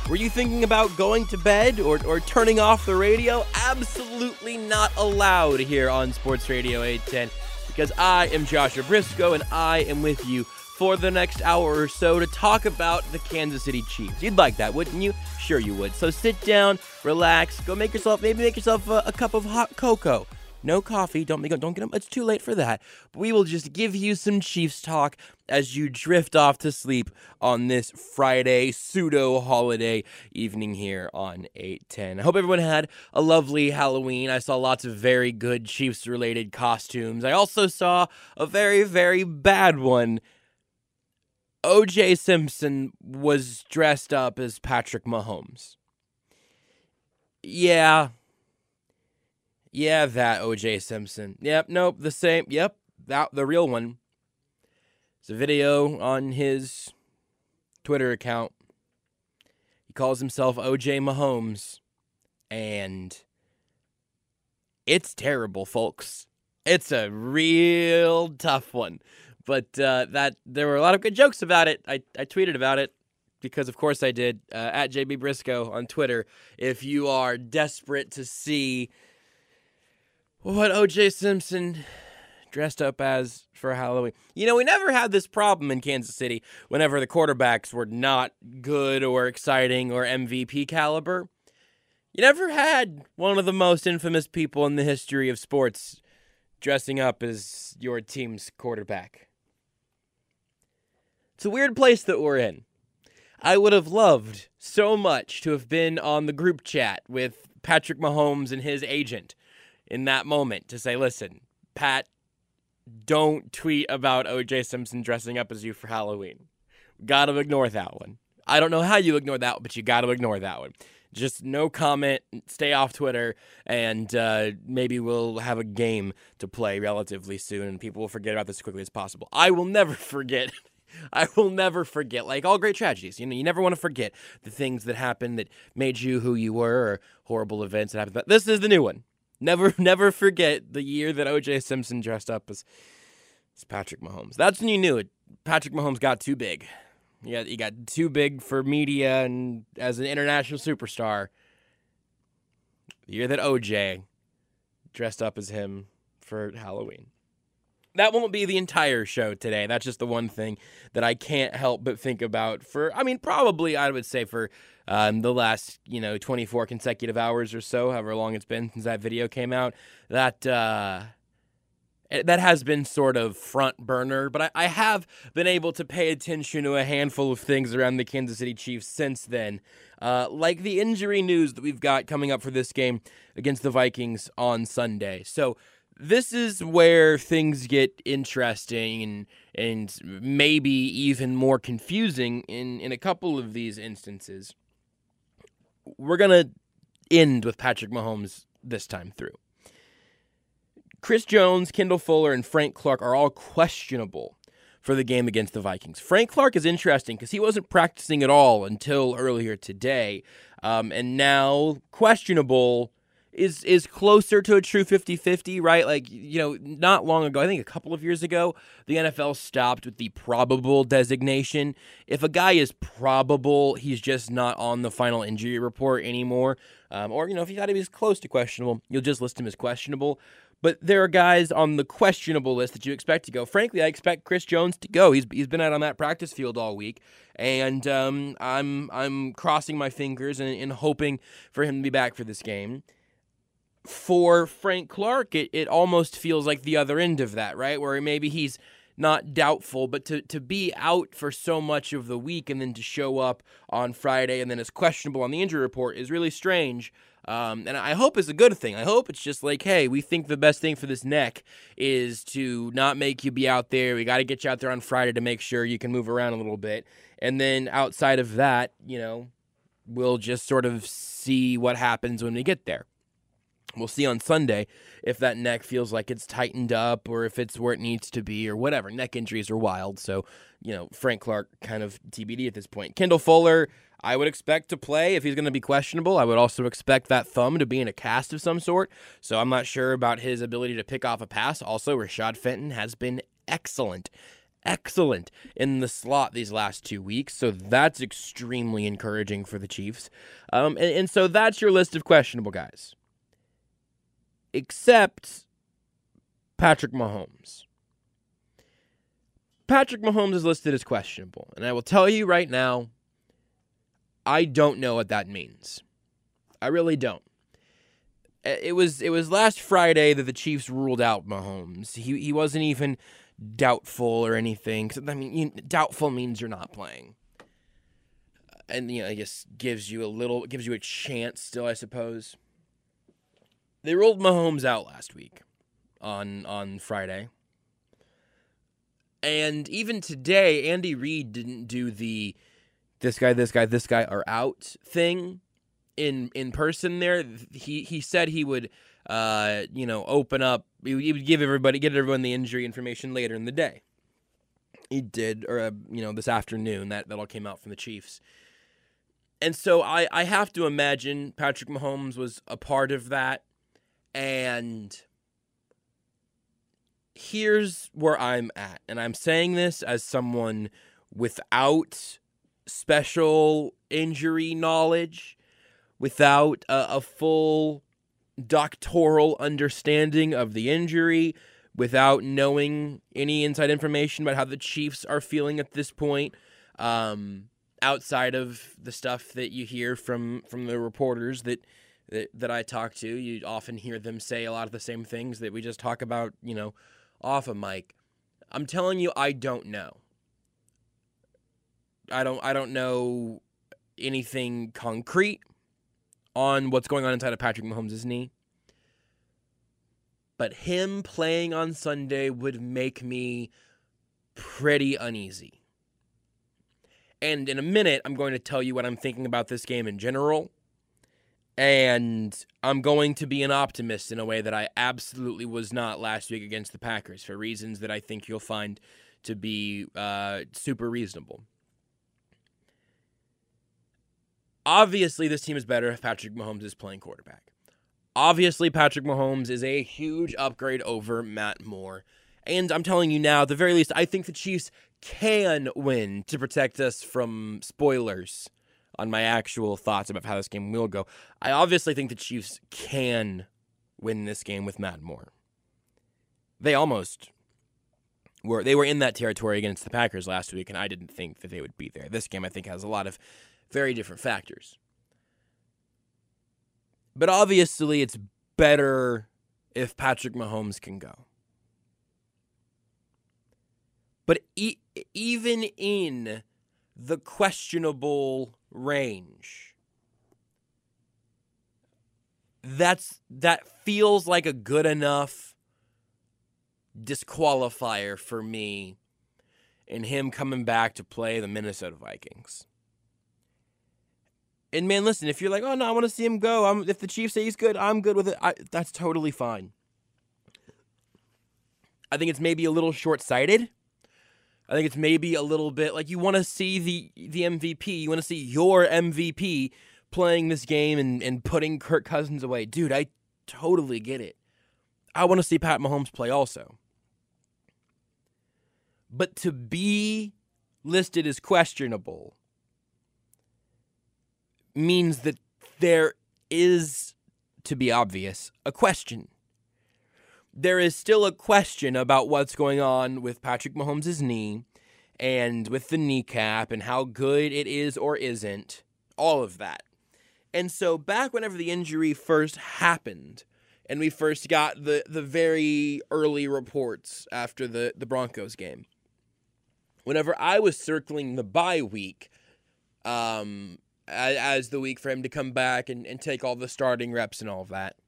Were you thinking about going to bed or turning off the radio? Absolutely not allowed here on Sports Radio 810, because I am Joshua Briscoe and I am with you for the next hour or so to talk about the Kansas City Chiefs. You'd like that, wouldn't you? Sure you would. So sit down, relax, go make yourself a cup of hot cocoa. No coffee, don't get them. It's too late for that. But we will just give you some Chiefs talk as you drift off to sleep on this Friday pseudo-holiday evening here on 810. I hope everyone had a lovely Halloween. I saw lots of very good Chiefs-related costumes. I also saw a very, very bad one. O.J. Simpson was dressed up as Patrick Mahomes. Yeah, that O.J. Simpson. Yep, nope, the same. Yep, the real one. It's a video on his Twitter account. He calls himself O.J. Mahomes, and it's terrible, folks. It's a real tough one. But there were a lot of good jokes about it. I tweeted about it because, of course, I did. At JB Briscoe on Twitter. If you are desperate to see what O.J. Simpson dressed up as for Halloween. You know, we never had this problem in Kansas City whenever the quarterbacks were not good or exciting or MVP caliber. You never had one of the most infamous people in the history of sports dressing up as your team's quarterback. It's a weird place that we're in. I would have loved so much to have been on the group chat with Patrick Mahomes and his agent in that moment to say, listen, Pat, don't tweet about O.J. Simpson dressing up as you for Halloween. Gotta ignore that one. I don't know how you ignore that one, but you gotta ignore that one. Just no comment, stay off Twitter, and maybe we'll have a game to play relatively soon, and people will forget about this as quickly as possible. I will never forget. Like all great tragedies. You know, you never want to forget the things that happened that made you who you were, or horrible events that happened. But this is the new one. Never forget the year that O.J. Simpson dressed up as Patrick Mahomes. That's when you knew it. Patrick Mahomes got too big. He got too big for media and as an international superstar. The year that O.J. dressed up as him for Halloween. That won't be the entire show today. That's just the one thing that I can't help but think about probably I would say for the last, 24 consecutive hours or so, however long it's been since that video came out. That has been sort of front burner, but I have been able to pay attention to a handful of things around the Kansas City Chiefs since then, like the injury news that we've got coming up for this game against the Vikings on Sunday. So this is where things get interesting and maybe even more confusing in a couple of these instances. We're going to end with Patrick Mahomes this time through. Chris Jones, Kendall Fuller, and Frank Clark are all questionable for the game against the Vikings. Frank Clark is interesting because he wasn't practicing at all until earlier today, and now questionable is closer to a true 50-50, right? Like, not long ago, I think a couple of years ago, the NFL stopped with the probable designation. If a guy is probable, he's just not on the final injury report anymore. Or, if you thought he was close to questionable, you'll just list him as questionable. But there are guys on the questionable list that you expect to go. Frankly, I expect Chris Jones to go. He's been out on that practice field all week, and I'm crossing my fingers and hoping for him to be back for this game. For Frank Clark, it almost feels like the other end of that, right? Where maybe he's not doubtful, but to be out for so much of the week and then to show up on Friday and then is questionable on the injury report is really strange. And I hope it's a good thing. I hope it's just like, hey, we think the best thing for this neck is to not make you be out there. We got to get you out there on Friday to make sure you can move around a little bit. And then outside of that, we'll just sort of see what happens when we get there. We'll see on Sunday if that neck feels like it's tightened up or if it's where it needs to be or whatever. Neck injuries are wild, so, Frank Clark kind of TBD at this point. Kendall Fuller, I would expect to play if he's going to be questionable. I would also expect that thumb to be in a cast of some sort, so I'm not sure about his ability to pick off a pass. Also, Rashad Fenton has been excellent excellent in the slot these last 2 weeks, so that's extremely encouraging for the Chiefs. And so that's your list of questionable guys. Except Patrick Mahomes. Patrick Mahomes is listed as questionable, and I will tell you right now, I don't know what that means. I really don't. It was last Friday that the Chiefs ruled out Mahomes. He wasn't even doubtful or anything. I mean, doubtful means you're not playing, and I guess gives you a chance still, I suppose. They ruled Mahomes out last week on Friday, and even today, Andy Reid didn't do the this guy are out thing in person there. He said he would open up, he would get everyone the injury information later in the day. He did, or this afternoon, that all came out from the Chiefs. And so I have to imagine Patrick Mahomes was a part of that. And here's where I'm at. And I'm saying this as someone without special injury knowledge, without a full doctoral understanding of the injury, without knowing any inside information about how the Chiefs are feeling at this point, outside of the stuff that you hear from the reporters that I talk to. You often hear them say a lot of the same things that we just talk about, off of mic. I'm telling you, I don't know. I don't know anything concrete on what's going on inside of Patrick Mahomes' knee. But him playing on Sunday would make me pretty uneasy. And in a minute, I'm going to tell you what I'm thinking about this game in general. And I'm going to be an optimist in a way that I absolutely was not last week against the Packers, for reasons that I think you'll find to be super reasonable. Obviously, this team is better if Patrick Mahomes is playing quarterback. Obviously, Patrick Mahomes is a huge upgrade over Matt Moore. And I'm telling you now, at the very least, I think the Chiefs can win, to protect us from spoilers on my actual thoughts about how this game will go. I obviously think the Chiefs can win this game with Matt Moore. They almost were. They were in that territory against the Packers last week, and I didn't think that they would be there. This game, I think, has a lot of very different factors. But obviously, it's better if Patrick Mahomes can go. But even in the questionable range, that feels like a good enough disqualifier for me in him coming back to play the Minnesota Vikings. And man, listen, if you're like, oh no, I want to see him go, if the Chiefs say he's good, I'm good with it. That's totally fine. I think it's maybe a little short-sighted. I think it's maybe a little bit like you want to see the MVP. You want to see your MVP playing this game and putting Kirk Cousins away. Dude, I totally get it. I want to see Pat Mahomes play also. But to be listed as questionable means that there is, to be obvious, a question. There is still a question about what's going on with Patrick Mahomes' knee and with the kneecap and how good it is or isn't, all of that. And so back whenever the injury first happened and we first got the very early reports after the Broncos game, whenever I was circling the bye week as the week for him to come back and take all the starting reps and all of that,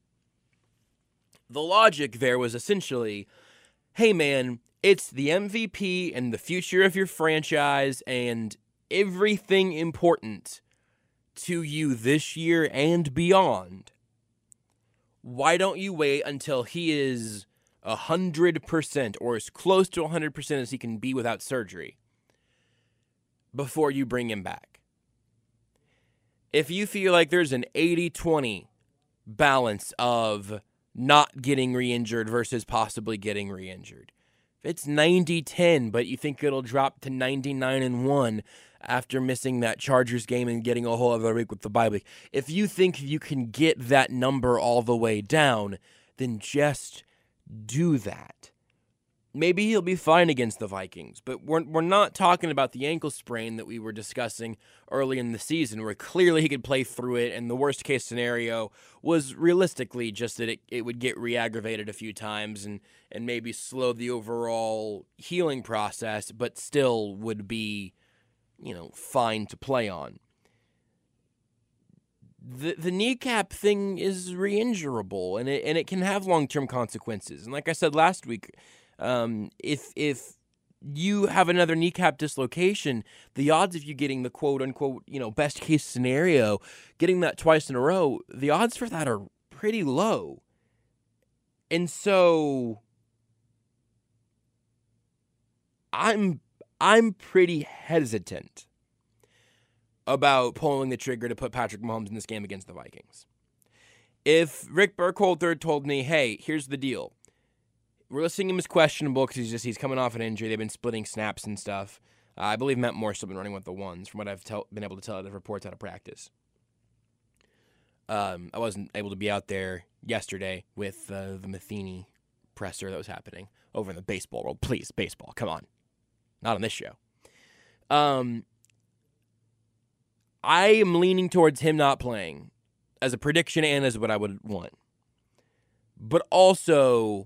the logic there was essentially, hey man, it's the MVP and the future of your franchise and everything important to you this year and beyond. Why don't you wait until he is 100% or as close to 100% as he can be without surgery before you bring him back? If you feel like there's an 80-20 balance of not getting re-injured versus possibly getting re-injured, It's 90-10, but you think it'll drop to 99-1 after missing that Chargers game and getting a whole other week with the bye week. If you think you can get that number all the way down, then just do that. Maybe he'll be fine against the Vikings, but we're not talking about the ankle sprain that we were discussing early in the season, where clearly he could play through it, and the worst case scenario was realistically just that it would get re-aggravated a few times and maybe slow the overall healing process, but still would be, fine to play on. The kneecap thing is re-injurable, and it can have long-term consequences. And like I said last week, if you have another kneecap dislocation, the odds of you getting the quote-unquote, best case scenario, getting that twice in a row, the odds for that are pretty low. And so I'm pretty hesitant about pulling the trigger to put Patrick Mahomes in this game against the Vikings. If Rick Burkholder told me, hey, here's the deal. We're listing him as questionable because he's coming off an injury. They've been splitting snaps and stuff. I believe Matt Moore's still been running with the ones, from what I've been able to tell the reports out of practice. I wasn't able to be out there yesterday with the Matheny presser that was happening over in the baseball world. Please, baseball, come on. Not on this show. I am leaning towards him not playing as a prediction and as what I would want. But also,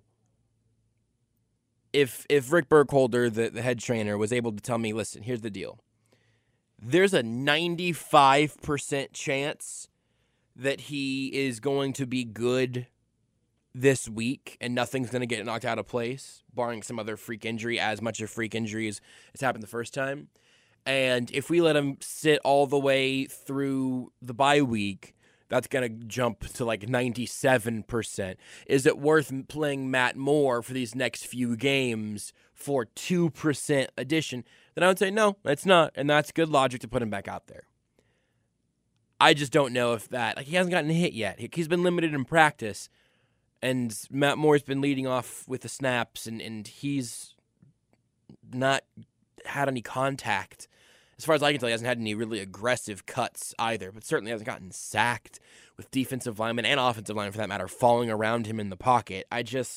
if Rick Burkholder, the head trainer, was able to tell me, listen, here's the deal. There's a 95% chance that he is going to be good this week and nothing's going to get knocked out of place, barring some other freak injury, as much of freak injury as happened the first time. And if we let him sit all the way through the bye week, that's going to jump to like 97%. Is it worth playing Matt Moore for these next few games for 2% addition? Then I would say, no, it's not. And that's good logic to put him back out there. I just don't know if that, he hasn't gotten hit yet. He's been limited in practice. And Matt Moore's been leading off with the snaps, and he's not had any contact. As far as I can tell, he hasn't had any really aggressive cuts either, but certainly hasn't gotten sacked with defensive linemen and offensive linemen, for that matter, falling around him in the pocket.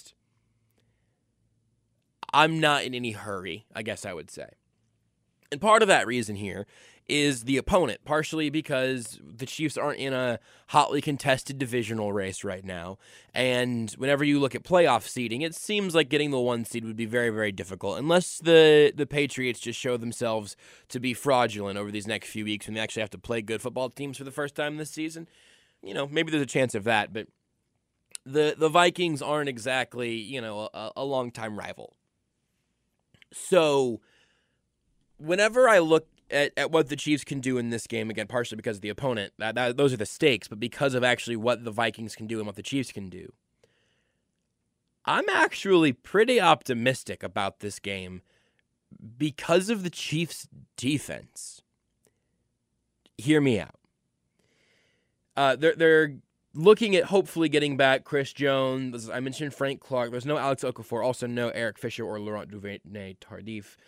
I'm not in any hurry, I guess I would say. And part of that reason here is the opponent, partially because the Chiefs aren't in a hotly contested divisional race right now. And whenever you look at playoff seeding, it seems like getting the 1 seed would be very, very difficult, unless the Patriots just show themselves to be fraudulent over these next few weeks when they actually have to play good football teams for the first time this season. Maybe there's a chance of that, but the Vikings aren't exactly, a longtime rival. So whenever I look at what the Chiefs can do in this game, again, partially because of the opponent, those are the stakes, but because of actually what the Vikings can do and what the Chiefs can do, I'm actually pretty optimistic about this game because of the Chiefs' defense. Hear me out. They're looking at hopefully getting back Chris Jones. I mentioned Frank Clark. There's no Alex Okafor, also no Eric Fisher or Laurent Duvernay-Tardif.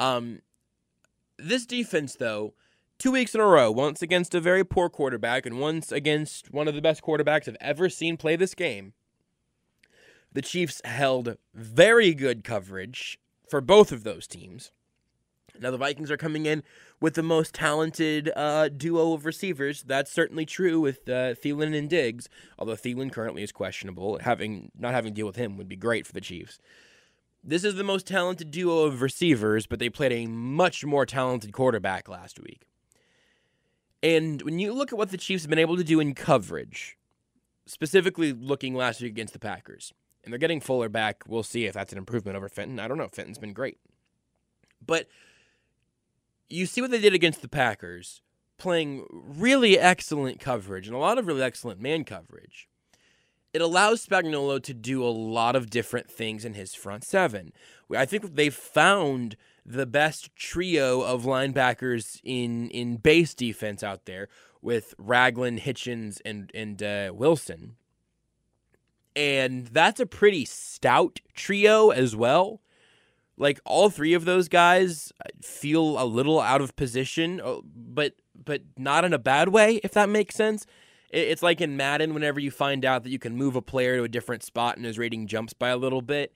This defense, though, 2 weeks in a row, once against a very poor quarterback and once against one of the best quarterbacks I've ever seen play this game, the Chiefs held very good coverage for both of those teams. Now, the Vikings are coming in with the most talented duo of receivers. That's certainly true with Thielen and Diggs, although Thielen currently is questionable. Not having to deal with him would be great for the Chiefs. This is the most talented duo of receivers, but they played a much more talented quarterback last week. And when you look at what the Chiefs have been able to do in coverage, specifically looking last week against the Packers, and they're getting Fuller back, we'll see if that's an improvement over Fenton. I don't know. Fenton's been great. But you see what they did against the Packers, playing really excellent coverage and a lot of really excellent man coverage. It allows Spagnuolo to do a lot of different things in his front seven. I think they've found the best trio of linebackers in base defense out there with Ragland, Hitchens, and Wilson. And that's a pretty stout trio as well. Like, all three of those guys feel a little out of position, but not in a bad way, if that makes sense. It's like in Madden, whenever you find out that you can move a player to a different spot and his rating jumps by a little bit.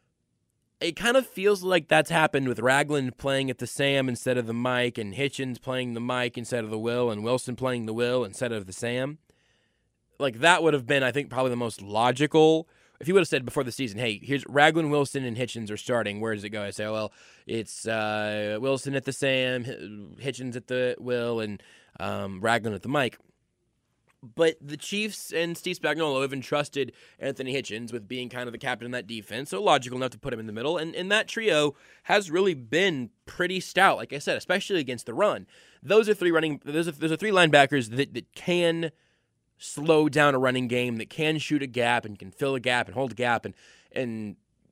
It kind of feels like that's happened with Ragland playing at the Sam instead of the Mike, and Hitchens playing the Mike instead of the Will, and Wilson playing the Will instead of the Sam. Like, that would have been, I think, probably the most logical. If you would have said before the season, hey, here's Ragland, Wilson, and Hitchens are starting, where does it go? I say, oh, well, it's Wilson at the Sam, Hitchens at the Will, and Ragland at the Mike. But the Chiefs and Steve Spagnuolo have entrusted Anthony Hitchens with being kind of the captain of that defense, so logical enough to put him in the middle. And that trio has really been pretty stout, like I said, especially against the run. Those are three linebackers that can slow down a running game, that can shoot a gap and can fill a gap and hold a gap and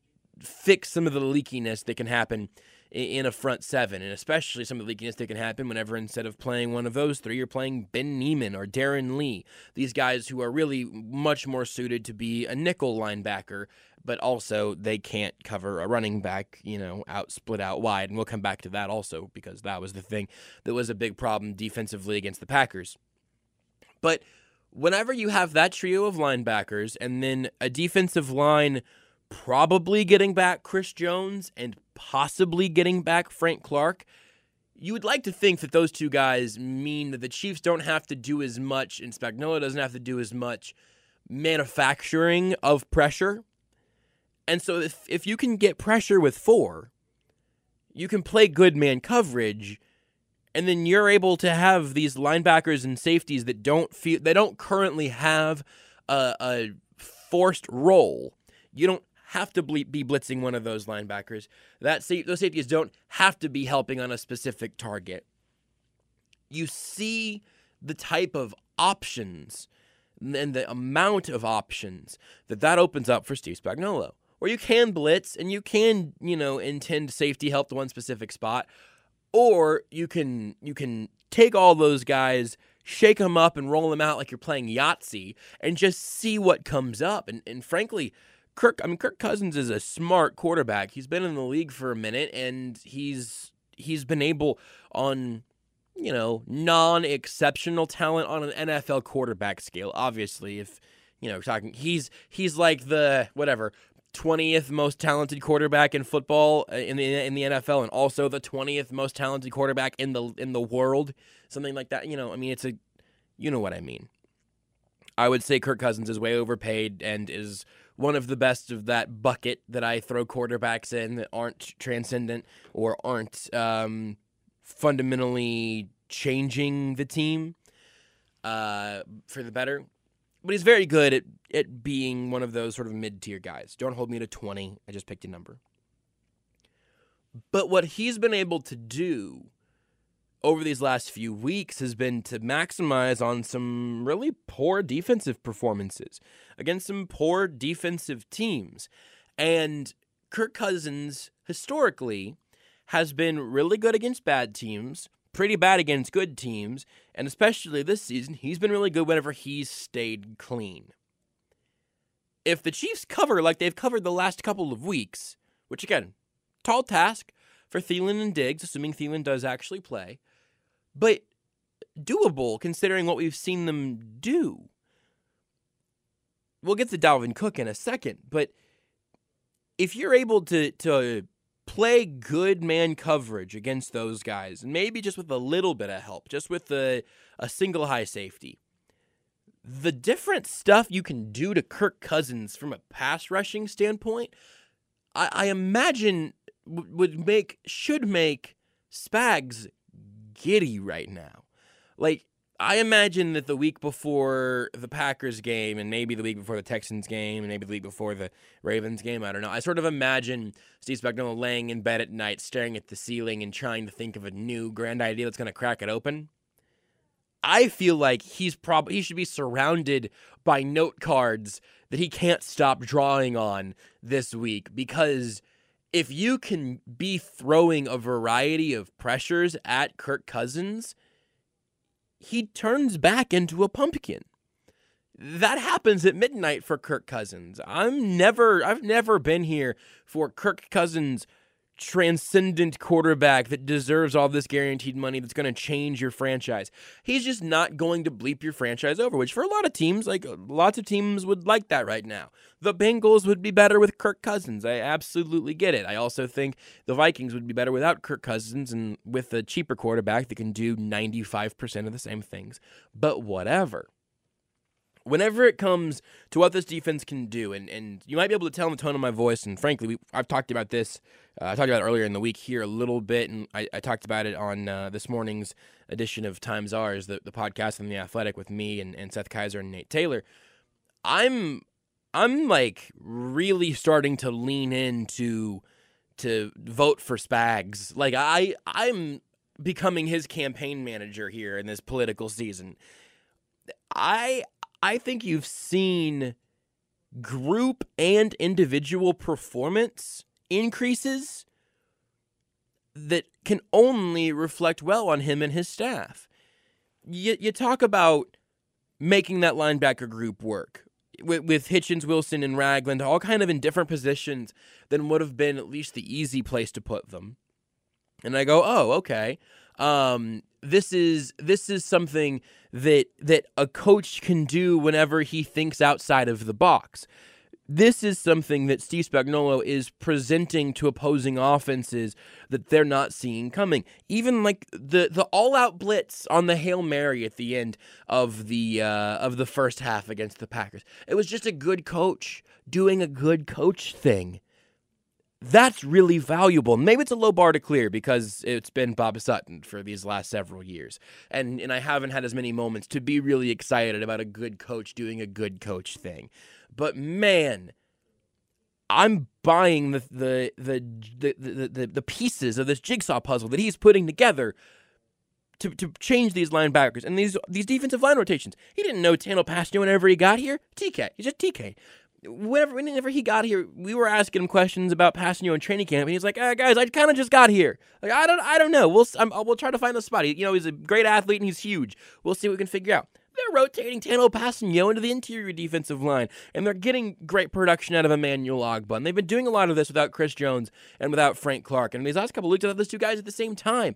fix some of the leakiness that can happen in a front seven, and especially some of the leakiness that can happen whenever, instead of playing one of those three, you're playing Ben Neiman or Darren Lee. These guys who are really much more suited to be a nickel linebacker, but also they can't cover a running back, split out wide. And we'll come back to that also, because that was the thing that was a big problem defensively against the Packers. But whenever you have that trio of linebackers and then a defensive line probably getting back Chris Jones and possibly getting back Frank Clark, you would like to think that those two guys mean that the Chiefs don't have to do as much, and Spagnuolo doesn't have to do as much manufacturing of pressure. And so if you can get pressure with 4, you can play good man coverage, and then you're able to have these linebackers and safeties that don't currently have a forced role. You don't have to be blitzing one of those linebackers. Those safeties don't have to be helping on a specific target. You see the type of options and the amount of options that opens up for Steve Spagnuolo, where you can blitz and you can, intend safety help to one specific spot, or you can take all those guys, shake them up and roll them out like you're playing Yahtzee and just see what comes up. And frankly, Kirk Cousins is a smart quarterback. He's been in the league for a minute, and he's been able, on non-exceptional talent on an NFL quarterback scale. Obviously, if talking, he's like the 20th most talented quarterback in football in the NFL, and also the 20th most talented quarterback in the world, something like that. It's what I mean. I would say Kirk Cousins is way overpaid and is one of the best of that bucket that I throw quarterbacks in that aren't transcendent or aren't fundamentally changing the team for the better. But he's very good at being one of those sort of mid-tier guys. Don't hold me to 20. I just picked a number. But what he's been able to do over these last few weeks has been to maximize on some really poor defensive performances against some poor defensive teams. And Kirk Cousins, historically, has been really good against bad teams, pretty bad against good teams, and especially this season, he's been really good whenever he's stayed clean. If the Chiefs cover like they've covered the last couple of weeks, which again, tall task for Thielen and Diggs, assuming Thielen does actually play, but doable considering what we've seen them do. We'll get to Dalvin Cook in a second, but if you're able to play good man coverage against those guys, and maybe just with a little bit of help, just with a single high safety, the different stuff you can do to Kirk Cousins from a pass rushing standpoint, I imagine should make Spags giddy right now. Like, I imagine that the week before the Packers game, and maybe the week before the Texans game, and maybe the week before the Ravens game, I don't know. I sort of imagine Steve Spagnuolo laying in bed at night, staring at the ceiling and trying to think of a new grand idea that's going to crack it open. I feel like he should be surrounded by note cards that he can't stop drawing on this week, because if you can be throwing a variety of pressures at Kirk Cousins, he turns back into a pumpkin. That happens at midnight for Kirk Cousins. I've never been here for Kirk Cousins transcendent quarterback that deserves all this guaranteed money that's going to change your franchise. He's just not going to bleep your franchise over, which for a lot of teams, like lots of teams would like that right now. The Bengals would be better with Kirk Cousins. I absolutely get it. I also think the Vikings would be better without Kirk Cousins and with a cheaper quarterback that can do 95% of the same things. But whatever. Whenever it comes to what this defense can do, and you might be able to tell in the tone of my voice, and frankly, I've talked about this, I talked about it earlier in the week here a little bit, and I talked about it on this morning's edition of Times Ours, the podcast on The Athletic with me and Seth Kaiser and Nate Taylor. I'm like really starting to lean into to vote for Spags. Like I'm becoming his campaign manager here in this political season. I think you've seen group and individual performance increases that can only reflect well on him and his staff. You talk about making that linebacker group work with Hitchens, Wilson, and Ragland, all kind of in different positions than would have been at least the easy place to put them. And I go, oh, okay. This is something that a coach can do whenever he thinks outside of the box. This is something that Steve Spagnuolo is presenting to opposing offenses that they're not seeing coming. Even like the all-out blitz on the Hail Mary at the end of the first half against the Packers. It was just a good coach doing a good coach thing. That's really valuable. Maybe it's a low bar to clear because it's been Bob Sutton for these last several years. And I haven't had as many moments to be really excited about a good coach doing a good coach thing. But man, I'm buying the pieces of this jigsaw puzzle that he's putting together to change these linebackers and these defensive line rotations. He didn't know Tano Passanio whenever he got here. TK. He's just TK. Whenever he got here, we were asking him questions about Passanio in training camp, and he's like, guys, I kind of just got here. Like, I don't know. We'll try to find a spot. He's a great athlete, and he's huge. We'll see what we can figure out. They're rotating Tano Passanio into the interior defensive line, and they're getting great production out of Emmanuel Ogbah. And they've been doing a lot of this without Chris Jones and without Frank Clark. And these last couple of weeks, I have those two guys at the same time.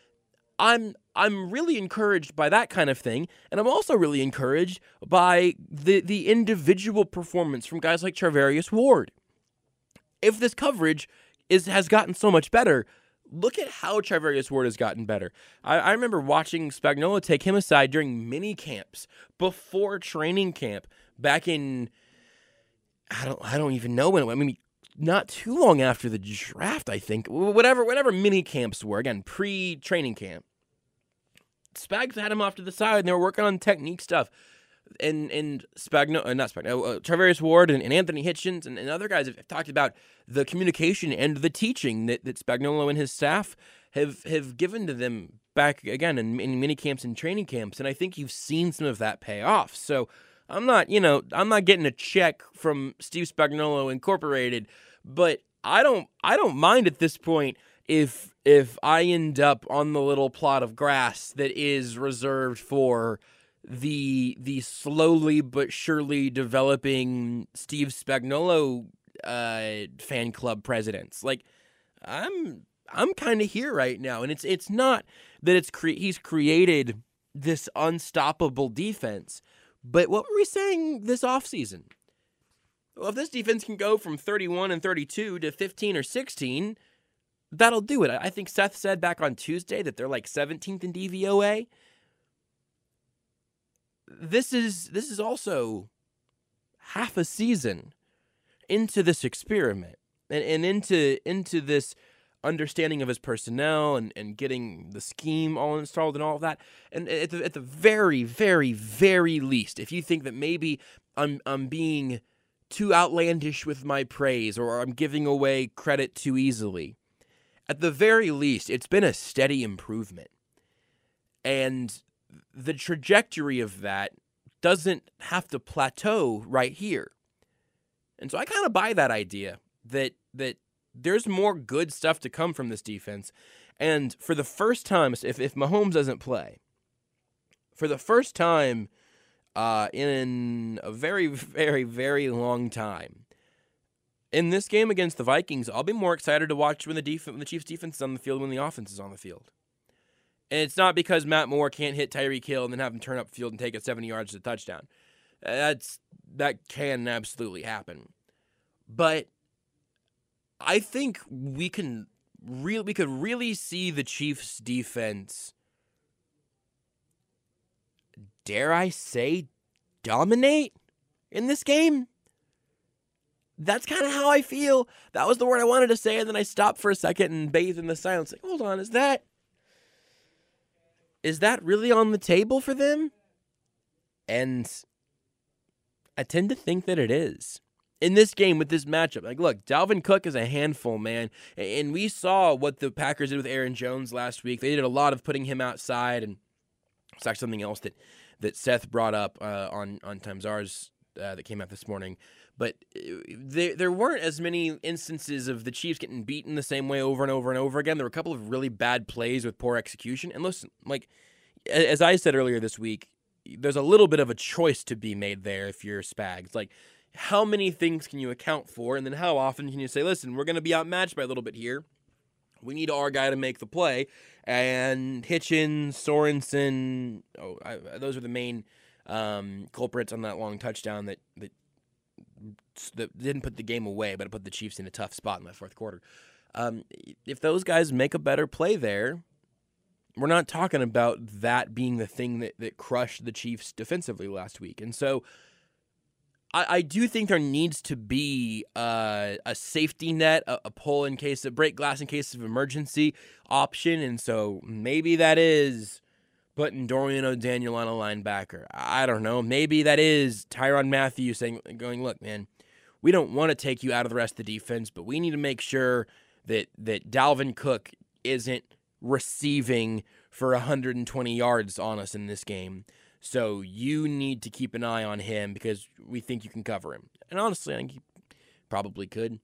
I'm really encouraged by that kind of thing, and I'm also really encouraged by the individual performance from guys like Charvarius Ward. If this coverage has gotten so much better, look at how Charvarius Ward has gotten better. I remember watching Spagnuolo take him aside during mini camps before training camp back in I don't even know when. I mean, not too long after the draft, I think. Whatever mini camps were, again, pre-training camp. Spags had him off to the side, and they were working on technique stuff. And Charvarius Ward and Anthony Hitchens and other guys have talked about the communication and the teaching that Spagnuolo and his staff have given to them back, again, in mini camps and training camps. And I think you've seen some of that pay off. So I'm not getting a check from Steve Spagnuolo Incorporated, but I don't mind at this point if I end up on the little plot of grass that is reserved for the slowly but surely developing Steve Spagnuolo fan club presidents. Like, I'm kind of here right now, and it's not that he's created this unstoppable defense. But what were we saying this offseason? Well, if this defense can go from 31 and 32 to 15 or 16, that'll do it. I think Seth said back on Tuesday that they're like 17th in DVOA. This is also half a season into this experiment and into this understanding of his personnel and getting the scheme all installed and all of that. And at the very, very, very least, if you think that maybe I'm being too outlandish with my praise or I'm giving away credit too easily, at the very least, it's been a steady improvement. And the trajectory of that doesn't have to plateau right here. And so I kind of buy that idea that there's more good stuff to come from this defense. And for the first time, if Mahomes doesn't play, for the first time in a very, very, very long time, in this game against the Vikings, I'll be more excited to watch when the Chiefs' defense is on the field when the offense is on the field. And it's not because Matt Moore can't hit Tyreek Hill and then have him turn up field and take it 70 yards to touchdown. That can absolutely happen. But I think we could really see the Chiefs' defense, dare I say, dominate in this game. That's kind of how I feel. That was the word I wanted to say, and then I stopped for a second and bathed in the silence. Like, hold on, is that really on the table for them? And I tend to think that it is. In this game, with this matchup, like, look, Dalvin Cook is a handful, man. And we saw what the Packers did with Aaron Jones last week. They did a lot of putting him outside, and it's actually something else that Seth brought up on Times Ours that came out this morning. But there weren't as many instances of the Chiefs getting beaten the same way over and over and over again. There were a couple of really bad plays with poor execution. And listen, like, as I said earlier this week, there's a little bit of a choice to be made there if you're Spags. Like, how many things can you account for? And then how often can you say, listen, we're going to be outmatched by a little bit here. We need our guy to make the play. And Hitchens, Sorensen, those are the main culprits on that long touchdown that didn't put the game away, but it put the Chiefs in a tough spot in that fourth quarter. If those guys make a better play there, we're not talking about that being the thing that crushed the Chiefs defensively last week. And so I do think there needs to be a safety net, a pull in case of break glass in case of emergency option. And so maybe that is putting Dorian O'Daniel on a linebacker. I don't know. Maybe that is Tyrann Mathieu going, look, man, we don't want to take you out of the rest of the defense, but we need to make sure that Dalvin Cook isn't receiving for 120 yards on us in this game. So you need to keep an eye on him because we think you can cover him. And honestly, I think he probably could.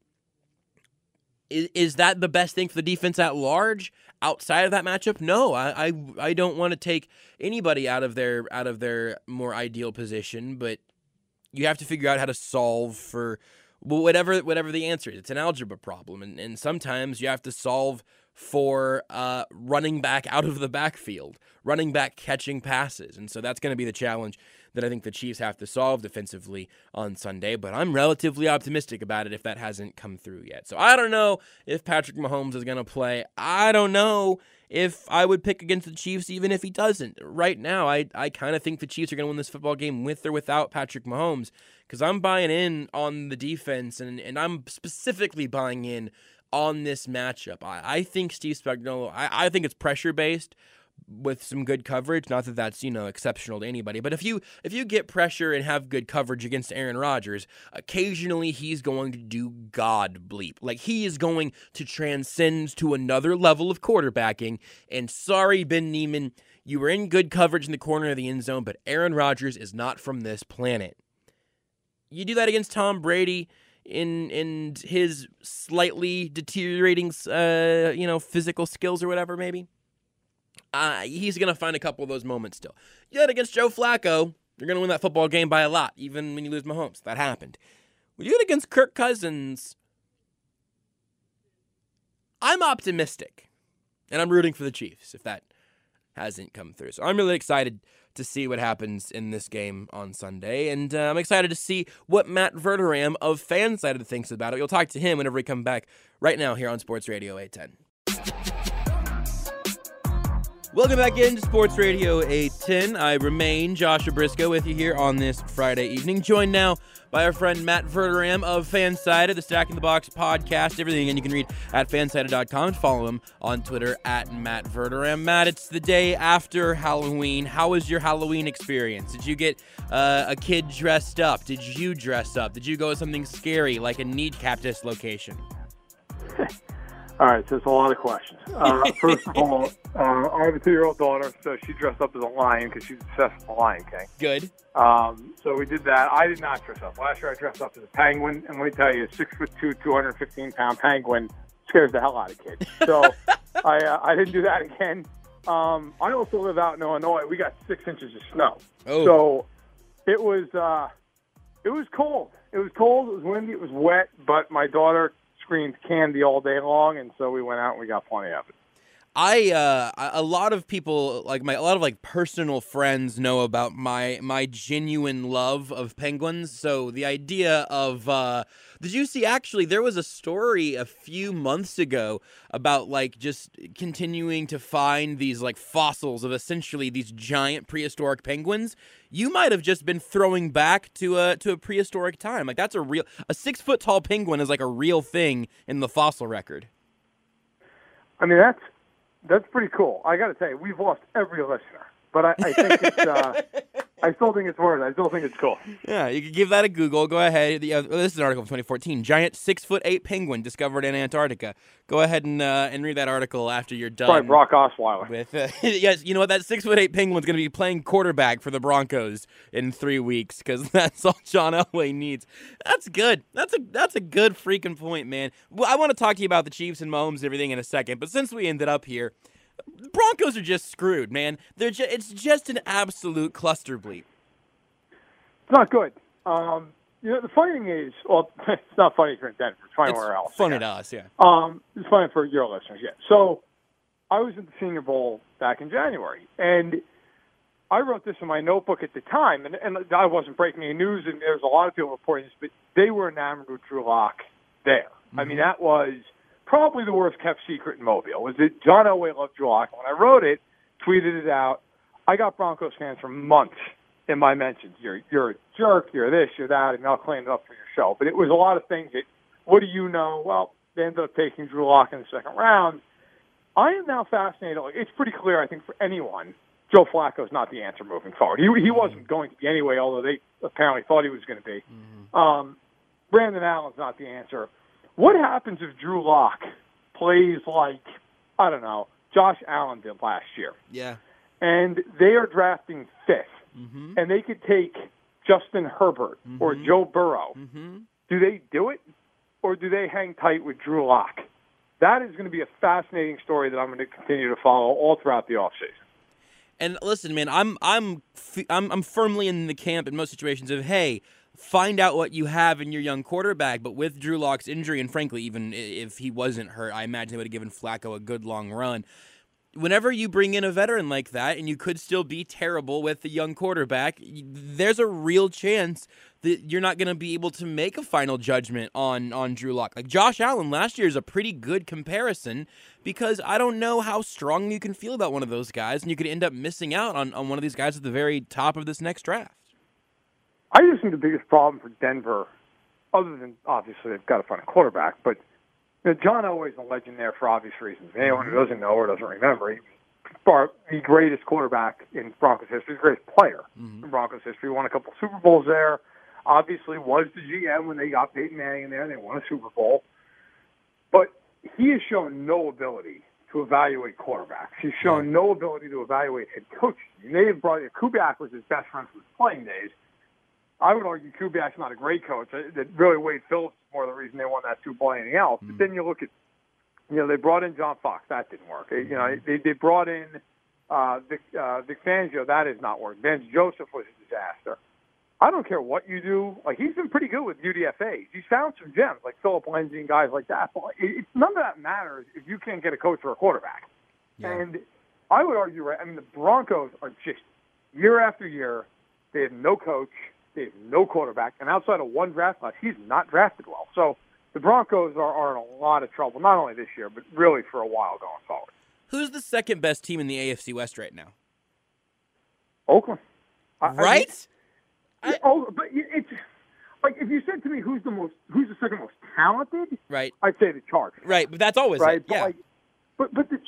Is that the best thing for the defense at large outside of that matchup? No, I don't want to take anybody out of their more ideal position, but you have to figure out how to solve for whatever the answer is. It's an algebra problem, and sometimes you have to solve for running back out of the backfield, running back catching passes, and so that's going to be the challenge that I think the Chiefs have to solve defensively on Sunday, but I'm relatively optimistic about it if that hasn't come through yet. So I don't know if Patrick Mahomes is going to play. I don't know if I would pick against the Chiefs even if he doesn't. Right now, I kind of think the Chiefs are going to win this football game with or without Patrick Mahomes because I'm buying in on the defense, and I'm specifically buying in on this matchup. I think Steve Spagnuolo, I think it's pressure-based with some good coverage. Not that that's, exceptional to anybody. But if you get pressure and have good coverage against Aaron Rodgers, occasionally he's going to do God bleep. Like, he is going to transcend to another level of quarterbacking. And sorry, Ben Neiman, you were in good coverage in the corner of the end zone, but Aaron Rodgers is not from this planet. You do that against Tom Brady in his slightly deteriorating, physical skills or whatever, maybe. He's going to find a couple of those moments still. Yet against Joe Flacco, you're going to win that football game by a lot, even when you lose Mahomes. That happened. When you do it against Kirk Cousins, I'm optimistic. And I'm rooting for the Chiefs if that hasn't come through. So I'm really excited to see what happens in this game on Sunday. And I'm excited to see what Matt Verderame of Fansided thinks about it. You'll talk to him whenever we come back right now here on Sports Radio 810. Welcome back into Sports Radio 810. I remain Joshua Briscoe with you here on this Friday evening, joined now by our friend Matt Verderame of Fansided, the Stacking the Box podcast. Everything again you can read at fansided.com. Follow him on Twitter at Matt Verderame. Matt, it's the day after Halloween. How was your Halloween experience? Did you get a kid dressed up? Did you dress up? Did you go with something scary like a kneecap dislocation? All right, so it's a lot of questions. First of all, I have a 2-year-old daughter, so she dressed up as a lion because she's obsessed with the Lion King. Good. So we did that. I did not dress up. Last year I dressed up as a penguin, and let me tell you, a 6'2", 215-pound penguin scares the hell out of kids. So I didn't do that again. I also live out in Illinois. We got 6 inches of snow. Oh. So it was cold. It was cold, it was windy, it was wet, but my daughter screamed candy all day long, and so we went out and we got plenty of it. A lot of people, a lot of personal friends know about my genuine love of penguins. So the idea of, did you see, actually, there was a story a few months ago about just continuing to find these fossils of essentially these giant prehistoric penguins. You might have just been throwing back to a prehistoric time. That's a 6-foot tall penguin is a real thing in the fossil record. I mean, that's pretty cool. I got to tell you, we've lost every listener, but I think it's. I still think it's worth it. I still think it's cool. Yeah, you can give that a Google. Go ahead. This is an article from 2014. Giant 6'8" penguin discovered in Antarctica. Go ahead and read that article after you're done. Probably Brock Osweiler. With yes, you know what? That 6'8" penguin's going to be playing quarterback for the Broncos in 3 weeks because that's all John Elway needs. That's good. That's a good freaking point, man. Well, I want to talk to you about the Chiefs and Mahomes and everything in a second, but since we ended up here. Broncos are just screwed, man. It's just an absolute cluster bleep. It's not good. The funny thing is, well, it's not funny if you're in Denver. It's funny where else. Funny to us, yeah. It's funny for your listeners, yeah. So I was at the Senior Bowl back in January, and I wrote this in my notebook at the time, and I wasn't breaking any news, and there was a lot of people reporting this, but they were enamored with Drew Lock there. Mm-hmm. I mean, that was probably the worst kept secret in Mobile was that John Elway loved Drew Lock. When I wrote it, tweeted it out, I got Broncos fans for months in my mentions. You're a jerk, you're this, you're that, and I'll clean it up for your show. But it was a lot of things that, what do you know? Well, they ended up taking Drew Lock in the second round. I am now fascinated. It's pretty clear, I think, for anyone, Joe Flacco's not the answer moving forward. He wasn't going to be anyway, although they apparently thought he was going to be. Mm-hmm. Brandon Allen's not the answer. What happens if Drew Lock plays I don't know, Josh Allen did last year? Yeah. And they are drafting fifth, mm-hmm. and they could take Justin Herbert mm-hmm. or Joe Burrow. Mm-hmm. Do they do it, or do they hang tight with Drew Lock? That is going to be a fascinating story that I'm going to continue to follow all throughout the offseason. And listen, man, I'm firmly in the camp in most situations of, hey, find out what you have in your young quarterback. But with Drew Lock's injury, and frankly, even if he wasn't hurt, I imagine they would have given Flacco a good long run. Whenever you bring in a veteran like that, and you could still be terrible with the young quarterback, there's a real chance that you're not going to be able to make a final judgment on Drew Lock. Josh Allen last year is a pretty good comparison because I don't know how strong you can feel about one of those guys, and you could end up missing out on one of these guys at the very top of this next draft. I just think the biggest problem for Denver, other than obviously they've got to find a quarterback, but John Elway's a legend there for obvious reasons. Anyone who doesn't know or doesn't remember, he was the greatest quarterback in Broncos history, the greatest player in Broncos history. Won a couple Super Bowls there. Obviously was the GM when they got Peyton Manning in there and they won a Super Bowl. But he has shown no ability to evaluate quarterbacks. He's shown no ability to evaluate head coaches. Kubiak was his best friend from his playing days. I would argue Kubiak's not a great coach. That really Wade Phillips is more the reason they won that Super Bowl than anything else. But then you look at, they brought in John Fox. That didn't work. They brought in Vic Fangio. That has not worked. Vance Joseph was a disaster. I don't care what you do. He's been pretty good with UDFAs. He's found some gems like Philip Lindsay and guys like that. But none of that matters if you can't get a coach or a quarterback. Yeah. And I would argue, the Broncos are just year after year, they have no coach. They have no quarterback, and outside of one draft class, he's not drafted well. So the Broncos are in a lot of trouble, not only this year, but really for a while going forward. Who's the second best team in the AFC West right now? Oakland. Right? But it's if you said to me who's the second most talented, right? I'd say the Chargers. Right, but that's always right. It. Yeah. But the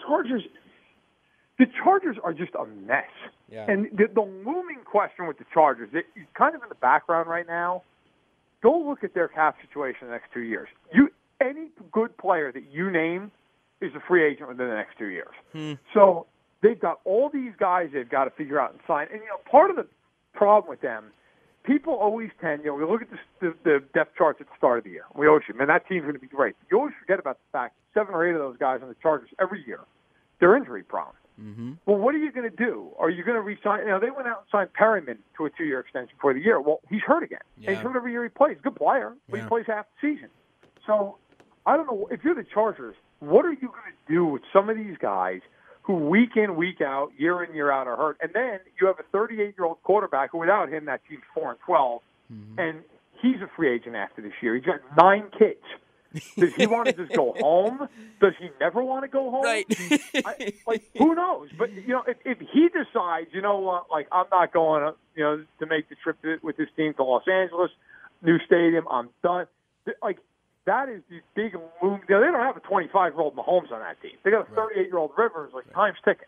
Chargers are just a mess. Yeah. And the looming question with the Chargers, it's kind of in the background right now. Go look at their cap situation the next 2 years. Any good player that you name is a free agent within the next 2 years. So they've got all these guys they've got to figure out and sign. And, part of the problem with them, people always tend, we look at the depth charts at the start of the year. We always say, man, that team's going to be great. You always forget about the fact 7 or 8 of those guys on the Chargers every year, they're injury prone. Mm-hmm. Well, what are you going to do? Are you going to re-sign? They went out and signed Perryman to a 2-year extension for the year. Well, he's hurt again. Yeah. And he's hurt every year he plays. Good player, but Yeah. he plays half the season. So I don't know. If you're the Chargers, what are you going to do with some of these guys who week in, week out, year in, year out are hurt? And then you have a 38-year-old quarterback who, without him, that team's 4-12, and he's a free agent after this year. He's got 9 kids. Does he want to just go home? Does he never want to go home? Right. Who knows? But, if he decides, I'm not going, to make the trip with this team to Los Angeles, new stadium, I'm done. That is the big move. They don't have a 25-year-old Mahomes on that team. They got a 38-year-old Rivers. Time's ticking.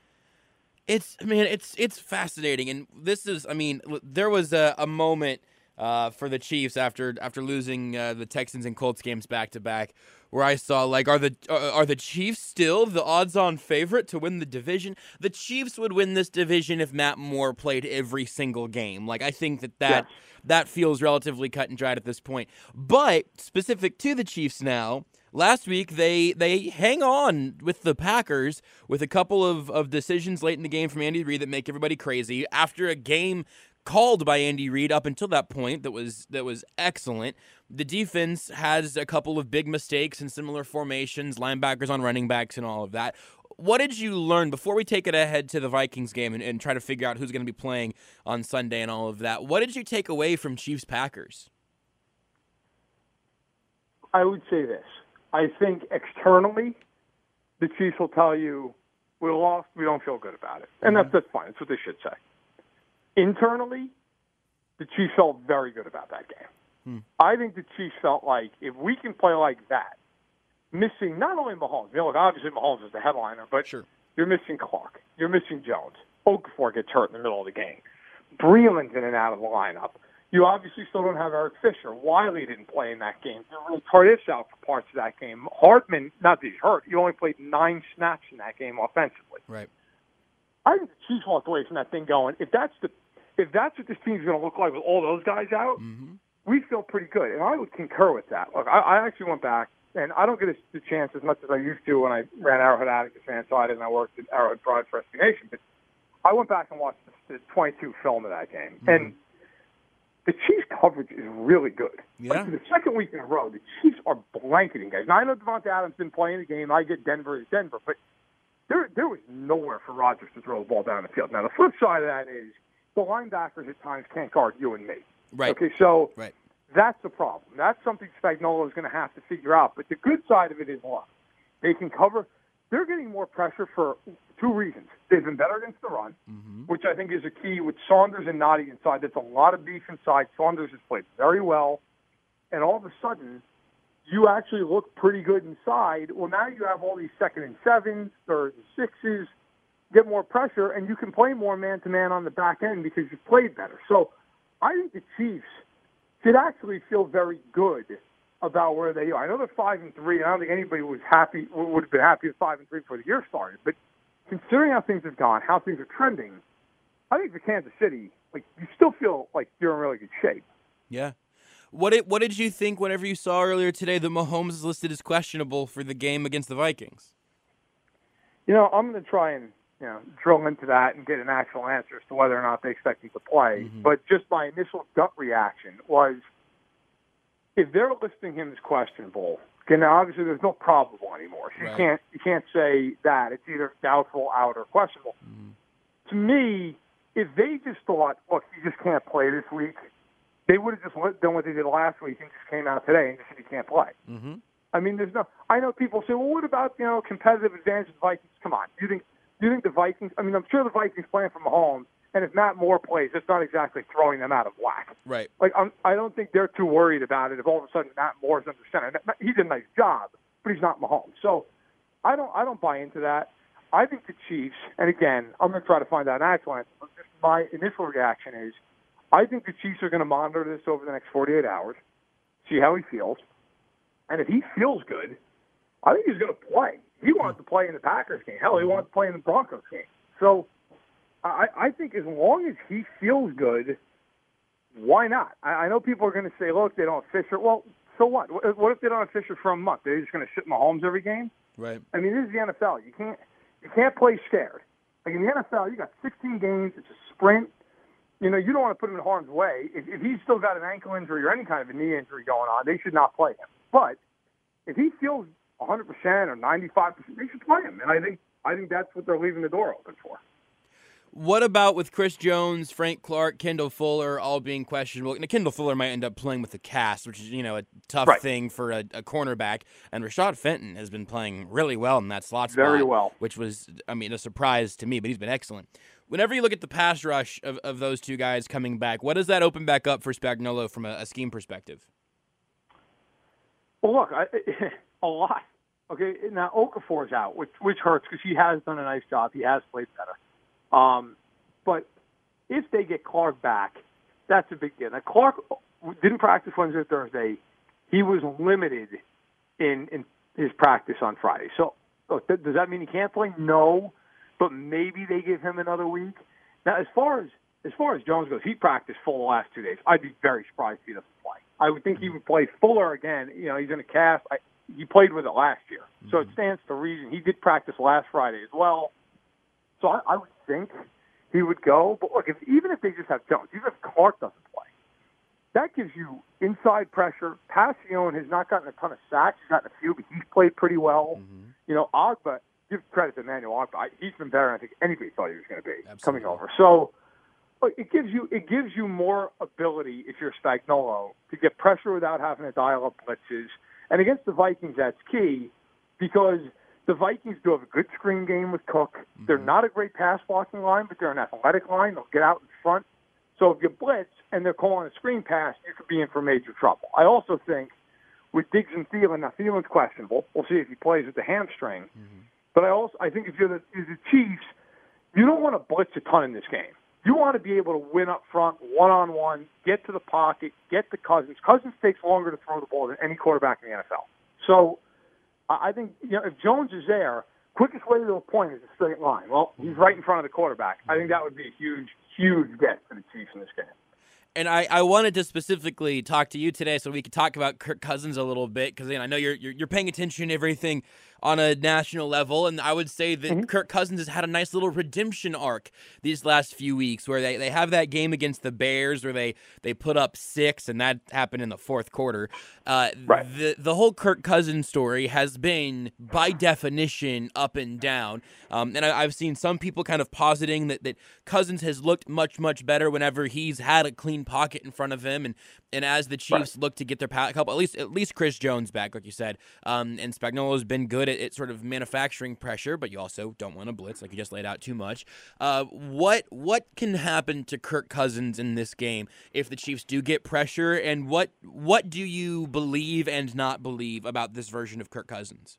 It's fascinating, and this is, there was a moment for the Chiefs after losing the Texans and Colts games back to back, where I saw are the Chiefs still the odds-on favorite to win the division? The Chiefs would win this division if Matt Moore played every single game. I think that feels relatively cut and dried at this point. But specific to the Chiefs now, last week they hang on with the Packers with a couple of decisions late in the game from Andy Reid that make everybody crazy after a game called by Andy Reid up until that point that was excellent. The defense has a couple of big mistakes in similar formations, linebackers on running backs and all of that. What did you learn before we take it ahead to the Vikings game and try to figure out who's going to be playing on Sunday and all of that? What did you take away from Chiefs-Packers? I would say this. I think externally, the Chiefs will tell you, we lost, we don't feel good about it. And that's fine. That's what they should say. Internally, the Chiefs felt very good about that game. I think the Chiefs felt like if we can play like that, missing not only Mahomes, obviously Mahomes is the headliner, but Sure. You're missing Clark. You're missing Jones. Okafor gets hurt in the middle of the game. Breeland's in and out of the lineup. You obviously still don't have Eric Fisher. Wiley didn't play in that game. Tardif's out for parts of that game. Hartman, not that he's hurt, he only played 9 snaps in that game offensively. Right. I think the Chiefs walked away from that thing going, if that's what this team's going to look like with all those guys out, we feel pretty good. And I would concur with that. Look, I actually went back, and I don't get the chance as much as I used to when I ran Arrowhead Atticus fan side and I worked at Arrowhead Pride for SB Nation. But I went back and watched the 22 film of that game. And the Chiefs' coverage is really good. Yeah. For the second week in a row, the Chiefs are blanketing guys. Now, I know Devontae Adams didn't play in the game. I get Denver as Denver. But there was nowhere for Rodgers to throw the ball down the field. Now, the flip side of that is the linebackers at times can't guard you and me. Right. Okay, so right. That's the problem. That's something Spagnuolo is going to have to figure out. But the good side of it is luck. They can cover. They're getting more pressure for 2 reasons. They've been better against the run, which I think is a key with Saunders and Nottie inside. That's a lot of beef inside. Saunders has played very well. And all of a sudden, you actually look pretty good inside. Well, now you have all these 2nd and 7s, 3rd and 6s, get more pressure, and you can play more man-to-man on the back end because you've played better. So I think the Chiefs should actually feel very good about where they are. I know they're 5-3, and I don't think anybody would have been happy with 5-3 before the year started. But considering how things have gone, how things are trending, I think for Kansas City, you still feel like you're in really good shape. Yeah. What did you think whenever you saw earlier today that Mahomes is listed as questionable for the game against the Vikings? I'm going to try and drill into that and get an actual answer as to whether or not they expect him to play. But just my initial gut reaction was, if they're listing him as questionable, now obviously there's no probable anymore. So Right. you can't say that. It's either doubtful, out, or questionable. To me, if they just thought, look, he just can't play this week, they would have just done what they did last week and just came out today and just said he can't play. I mean, I know people say, well, what about, competitive advantage of the Vikings? Come on. Do you think the Vikings, I'm sure the Vikings playing from home, and if Matt Moore plays, it's not exactly throwing them out of whack. Right. I don't think they're too worried about it if all of a sudden Matt Moore's under center. He did a nice job, but he's not Mahomes. So I don't buy into that. I think the Chiefs, and again, I'm going to try to find out an actual answer, but just my initial reaction is, I think the Chiefs are going to monitor this over the next 48 hours, see how he feels, and if he feels good, I think he's going to play. He wants to play in the Packers game. Hell, he wants to play in the Broncos game. So I think as long as he feels good, why not? I know people are going to say, look, they don't have Fisher. Well, so what? What if they don't have Fisher for a month? They're just going to sit Mahomes every game? Right. I mean, this is the NFL. You You can't play scared. Like in the NFL, you got 16 games. It's a sprint. You know, you don't want to put him in harm's way. If he's still got an ankle injury or any kind of a knee injury going on, they should not play him. But if he feels 100% or 95%, they should play him. And I think that's what they're leaving the door open for. What about with Chris Jones, Frank Clark, Kendall Fuller all being questionable? Now, Kendall Fuller might end up playing with a cast, which is, you know, a tough thing for a cornerback. And Rashad Fenton has been playing really well in that slot spot. Very well. Which was, I mean, a surprise to me, but he's been excellent. Whenever you look at the pass rush of those two guys coming back, what does that open back up for Spagnuolo from a scheme perspective? Well, look, a lot. Okay, now Okafor's out, which hurts because he has done a nice job. He has played better. But if they get Clark back, that's a big deal. Now, Clark didn't practice Wednesday or Thursday. He was limited in his practice on Friday. So does that mean he can't play? No, but maybe they give him another week. Now, as far as Jones goes, he practiced full the last 2 days. I'd be very surprised if he doesn't play. I would think he would play Fuller again. You know, he's in a cast. He played with it last year. So it stands to reason. He did practice last Friday as well. So I would think he would go. But look, even if they just have Jones, even if Clark doesn't play, that gives you inside pressure. Passione has not gotten a ton of sacks. He's gotten a few, but he's played pretty well. You know, Ogba, give credit to Emmanuel Ogba. He's been better than I think anybody thought he was going to be coming over. So look, it gives you more ability if you're Spagnuolo to get pressure without having to dial up blitzes. And against the Vikings, that's key because the Vikings do have a good screen game with Cook. They're not a great pass blocking line, but they're an athletic line. They'll get out in front. So if you blitz and they're calling a screen pass, you could be in for major trouble. I also think with Diggs and Thielen, now Thielen's questionable. We'll see if he plays with the hamstring. But I think if you're the Chiefs, you don't want to blitz a ton in this game. You want to be able to win up front, one-on-one, get to the pocket, get to Cousins. Cousins takes longer to throw the ball than any quarterback in the NFL. So I think, you know, if Jones is there, quickest way to a point is a straight line. Well, he's right in front of the quarterback. I think that would be a huge, huge get for the Chiefs in this game. And I wanted to specifically talk to you today so we could talk about Kirk Cousins a little bit because I know you're paying attention to everything on a national level, and I would say that Kirk Cousins has had a nice little redemption arc these last few weeks where they have that game against the Bears where they put up 6, and that happened in the fourth quarter. The whole Kirk Cousins story has been, by definition, up and down. And I've seen some people kind of positing that Cousins has looked much, much better whenever he's had a clean pocket in front of him, and as the Chiefs look to get their couple, at least Chris Jones back, like you said, and Spagnuolo's been good at sort of manufacturing pressure, but you also don't want to blitz, like you just laid out too much. What can happen to Kirk Cousins in this game if the Chiefs do get pressure, and what do you believe and not believe about this version of Kirk Cousins?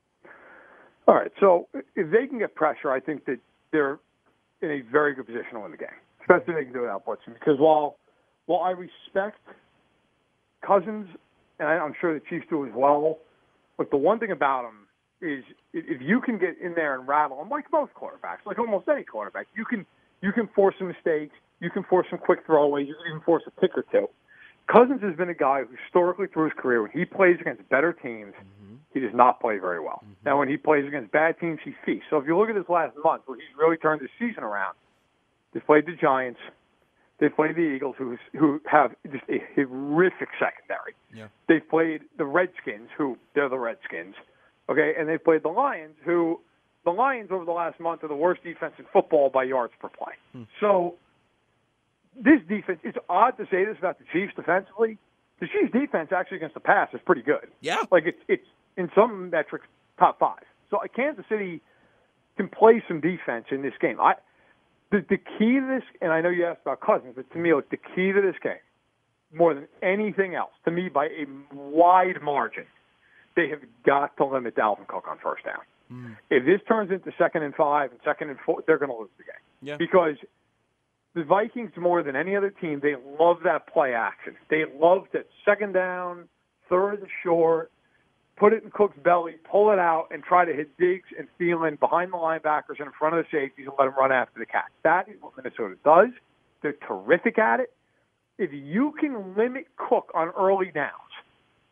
All right, so if they can get pressure, I think that they're in a very good position to win the game, especially if they can do it without blitzing, because while I respect Cousins, and I'm sure the Chiefs do as well, but the one thing about him is if you can get in there and rattle him, like most quarterbacks, like almost any quarterback, you can force some mistakes, you can force some quick throwaways, you can even force a pick or two. Cousins has been a guy who historically through his career, when he plays against better teams, he does not play very well. Now, when he plays against bad teams, he feasts. So if you look at this last month, where he's really turned his season around, they played the Giants, they played the Eagles, who have just a horrific secondary. Yeah. They've played the Redskins, who they're the Redskins. Okay, and they've played the Lions, who the Lions over the last month are the worst defense in football by yards per play. So this defense, it's odd to say this about the Chiefs defensively. The Chiefs defense actually against the pass is pretty good. Yeah. Like it's in some metrics top 5. So Kansas City can play some defense in this game. The key to this, and I know you asked about Cousins, but to me, the key to this game, more than anything else, to me by a wide margin, they have got to limit Dalvin Cook on first down. If this turns into 2nd and 5 and 2nd and 4, they're going to lose the game. Yeah. Because the Vikings, more than any other team, they love that play action. They love that 2nd down, 3rd and short, put it in Cook's belly, pull it out, and try to hit Diggs and Thielen behind the linebackers and in front of the safeties and let them run after the catch. That is what Minnesota does. They're terrific at it. If you can limit Cook on early downs,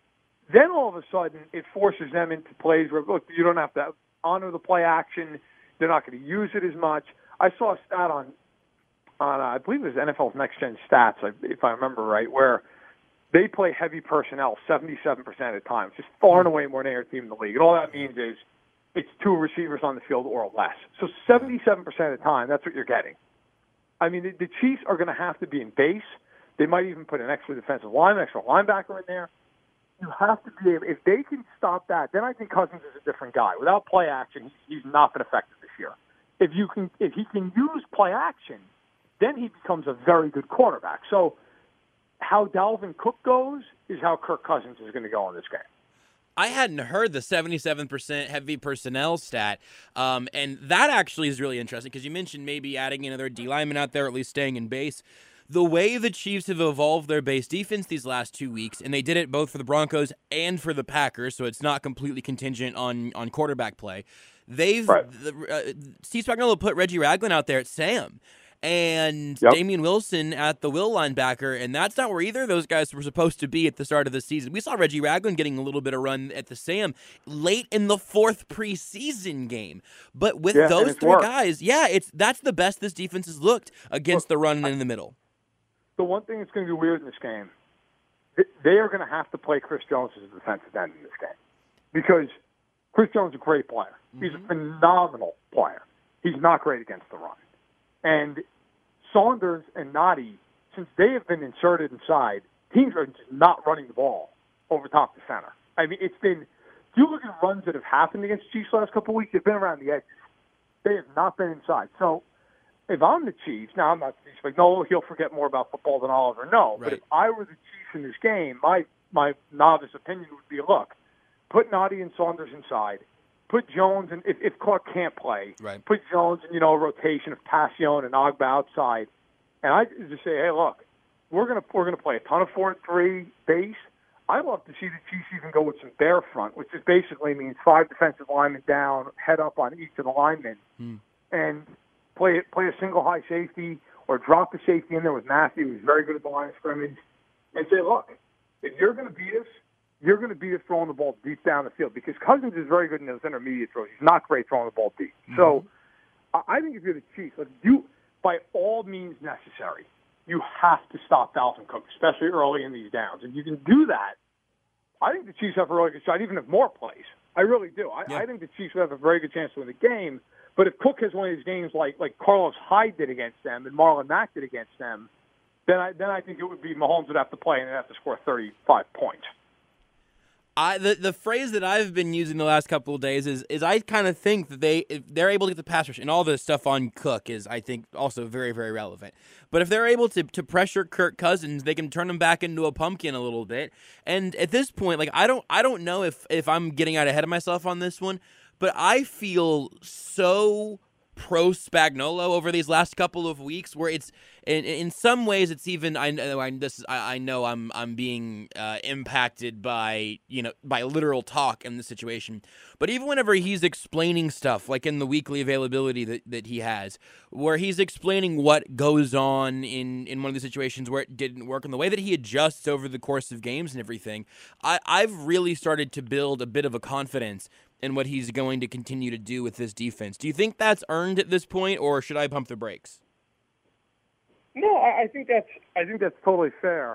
then all of a sudden it forces them into plays where, look, you don't have to honor the play action. They're not going to use it as much. I saw a stat on I believe it was NFL's Next Gen Stats, if I remember right, where they play heavy personnel 77% of the time. It's just far and away more than any team in the league. And all that means is it's 2 receivers on the field or less. So 77% of the time, that's what you're getting. I mean, the Chiefs are going to have to be in base. They might even put an extra defensive lineman, extra linebacker in there. You have to be able, if they can stop that, then I think Cousins is a different guy. Without play action, he's not been effective this year. If he can use play action, then he becomes a very good quarterback. So how Dalvin Cook goes is how Kirk Cousins is going to go in this game. I hadn't heard the 77% heavy personnel stat, and that actually is really interesting because you mentioned maybe adding another D lineman out there, or at least staying in base. The way the Chiefs have evolved their base defense these last 2 weeks, and they did it both for the Broncos and for the Packers, so it's not completely contingent on quarterback play. Steve Spagnuolo put Reggie Ragland out there at Sam, and Damian Wilson at the will linebacker, and that's not where either of those guys were supposed to be at the start of the season. We saw Reggie Ragland getting a little bit of run at the Sam late in the 4th preseason game. But with those 3 guys, that's the best this defense has looked against the run in the middle. The one thing that's going to be weird in this game, they are going to have to play Chris Jones as a defensive end in this game because Chris Jones is a great player. He's a phenomenal player. He's not great against the run. And Saunders and Noddy, since they have been inserted inside, teams are just not running the ball over top the center. I mean, if you look at runs that have happened against the Chiefs the last couple of weeks, they've been around the edges. They have not been inside. So if I'm the Chiefs, now I'm not the Chiefs, like, no, he'll forget more about football than Oliver. No, right. But if I were the Chiefs in this game, my novice opinion would be, look, put Noddy and Saunders inside. Put Jones, and if Clark can't play, put Jones in, a rotation of Passion and Ogba outside. And I just say, hey, look, we're gonna play a ton of 4-3 base. I'd love to see the Chiefs even go with some bear front, which just basically means 5 defensive linemen down, head up on each of the linemen, and play a single high safety or drop the safety in there with Matthew, who's very good at the line of scrimmage, and say, look, if you're going to beat us, you're going to beat us throwing the ball deep down the field because Cousins is very good in those intermediate throws. He's not great throwing the ball deep. So I think if you're the Chiefs, you, by all means necessary, you have to stop Dalvin Cook, especially early in these downs. If you can do that, I think the Chiefs have a really good shot, even if more plays. I really do. I think the Chiefs would have a very good chance to win the game. But if Cook has one of these games like Carlos Hyde did against them and Marlon Mack did against them, then I think it would be Mahomes would have to play and they'd have to score 35 points. The phrase that I've been using the last couple of days is I kind of think that if they're able to get the pass rush, and all the stuff on Cook is, I think, also very, very relevant. But if they're able to pressure Kirk Cousins, they can turn him back into a pumpkin a little bit. And at this point, like I don't know if I'm getting out ahead of myself on this one, but I feel so pro Spagnuolo over these last couple of weeks, where it's in some ways it's even I know I'm being impacted by literal talk in the situation, but even whenever he's explaining stuff like in the weekly availability that he has, where he's explaining what goes on in one of the situations where it didn't work, and the way that he adjusts over the course of games and everything, I've really started to build a bit of a confidence in what he's going to continue to do with this defense. Do you think that's earned at this point, or should I pump the brakes? No, I think that's totally fair.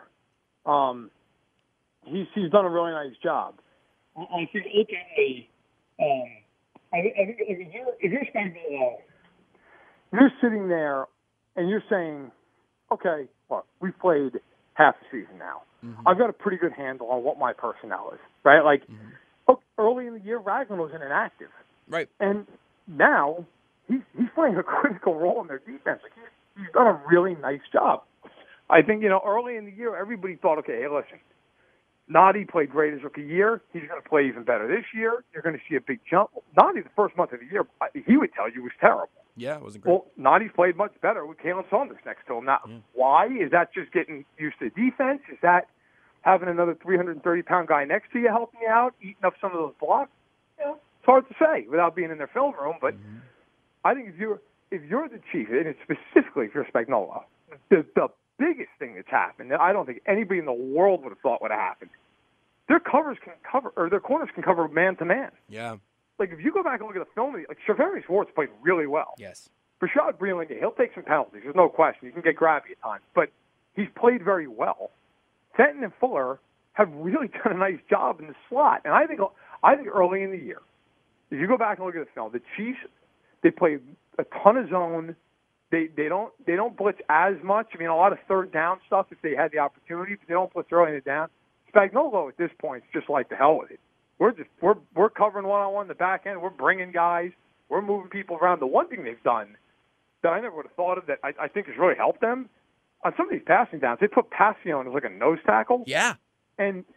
He's done a really nice job. I think ultimately, I think if you're Spagnuolo, you're sitting there and you're saying, okay, look, we've played half the season now. I've got a pretty good handle on what my personnel is, right? Like. Early in the year, Ragland was inactive. Right. And now he's playing a critical role in their defense. Like he's done a really nice job. I think, early in the year, everybody thought, okay, hey, listen, Noddy played great his rookie year. He's going to play even better this year. You're going to see a big jump. Noddy, the first month of the year, he would tell you was terrible. Yeah, it wasn't great. Well, Noddy's played much better with Kalen Saunders next to him. Now, why? Is that just getting used to defense? Is that having another 330-pound guy next to you helping you out, eating up some of those blocks? It's hard to say without being in their film room. But I think if you're the Chiefs, and it's specifically if you're Spagnuolo, the biggest thing that's happened that I don't think anybody in the world would have thought would have happened, their corners can cover man to man. Yeah. like if you go back and look at the film, like Charvarius Ward's played really well. Yes. Rashad Breeland, he'll take some penalties. There's no question. He can get grabby at times, but he's played very well. Fenton and Fuller have really done a nice job in the slot, and I think early in the year, if you go back and look at the film, the Chiefs, they play a ton of zone. They don't blitz as much. I mean, a lot of third down stuff if they had the opportunity, but they don't blitz early in the down. Spagnuolo at this point is just like the hell with it. We're covering one-on-one in the back end. We're bringing guys. We're moving people around. The one thing they've done that I never would have thought of that I think has really helped them, on some of these passing downs, they put Passione as like a nose tackle. Yeah. And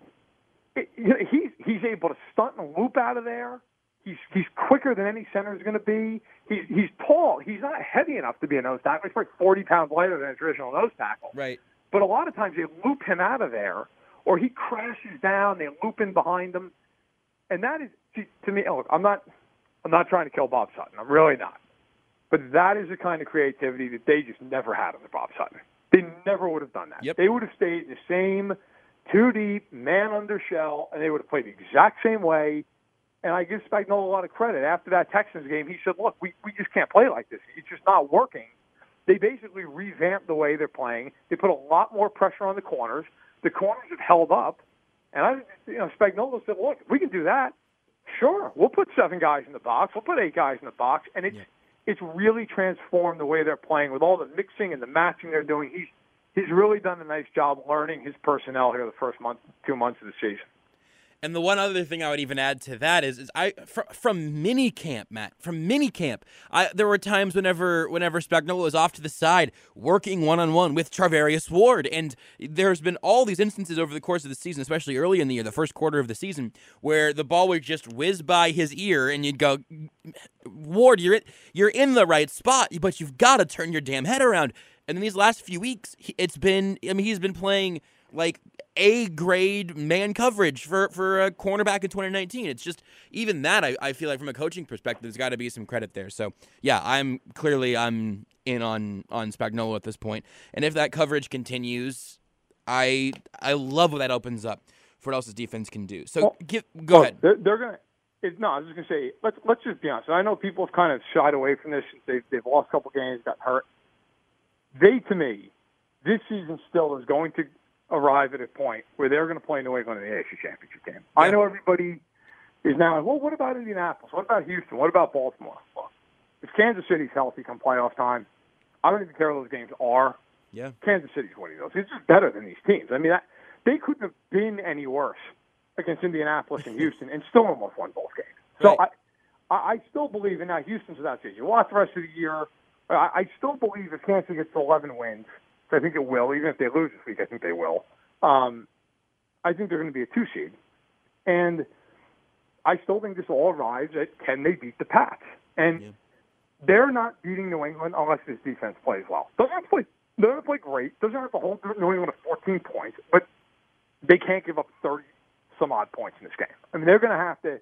he's able to stunt and loop out of there. He's quicker than any center is going to be. He's tall. He's not heavy enough to be a nose tackle. He's like 40 pounds lighter than a traditional nose tackle. Right. But a lot of times they loop him out of there, or he crashes down. They loop in behind him, and that is to me. Look, I'm not trying to kill Bob Sutton. I'm really not. But that is the kind of creativity that they just never had under Bob Sutton. They never would have done that. Yep. They would have stayed in the same two deep, man under shell, and they would have played the exact same way. And I give Spagnuolo a lot of credit. After that Texans game, he said, look, we just can't play like this. It's just not working. They basically revamped the way they're playing. They put a lot more pressure on the corners. The corners have held up. And Spagnuolo said, look, if we can do that, sure, we'll put 7 guys in the box. We'll put 8 guys in the box. And it's really transformed the way they're playing with all the mixing and the matching they're doing. He's really done a nice job learning his personnel here the first 2 months of the season. And the one other thing I would even add to that is from minicamp, Matt, there were times whenever Spagnuolo was off to the side working one-on-one with Charvarius Ward, and there's been all these instances over the course of the season, especially early in the year, the first quarter of the season, where the ball would just whiz by his ear, and you'd go, Ward, you're in the right spot, but you've got to turn your damn head around. And in these last few weeks, he's been playing like A-grade man coverage for a cornerback in 2019. It's just, even that, I feel like from a coaching perspective, there's got to be some credit there. So, yeah, I'm in on Spagnuolo at this point. And if that coverage continues, I love what that opens up for what else his defense can do. So, go ahead. They're going to – no, I was just going to say, let's just be honest. I know people have kind of shied away from this. They've lost a couple games, got hurt. To me, this season still is going to arrive at a point where they're going to play New England in the AFC Championship game. Yeah. I know everybody is now like, well, what about Indianapolis? What about Houston? What about Baltimore? Well, if Kansas City's healthy come playoff time, I don't even care what those games are. Yeah. Kansas City's winning those. It's just better than these teams. I mean, they couldn't have been any worse against Indianapolis and Houston and still almost won both games. So right. I still believe in that. Houston's without season. You watch the rest of the year. I still believe if Kansas gets to 11 wins, I think it will. Even if they lose this week, I think they will. I think they're going to be a 2 seed. And I still think this all arrives at can they beat the Pats? And they're not beating New England unless this defense plays well. They're going to play great. Doesn't have to hold New England to 14 points, but they can't give up 30-some-odd points in this game. I mean, they're going to have to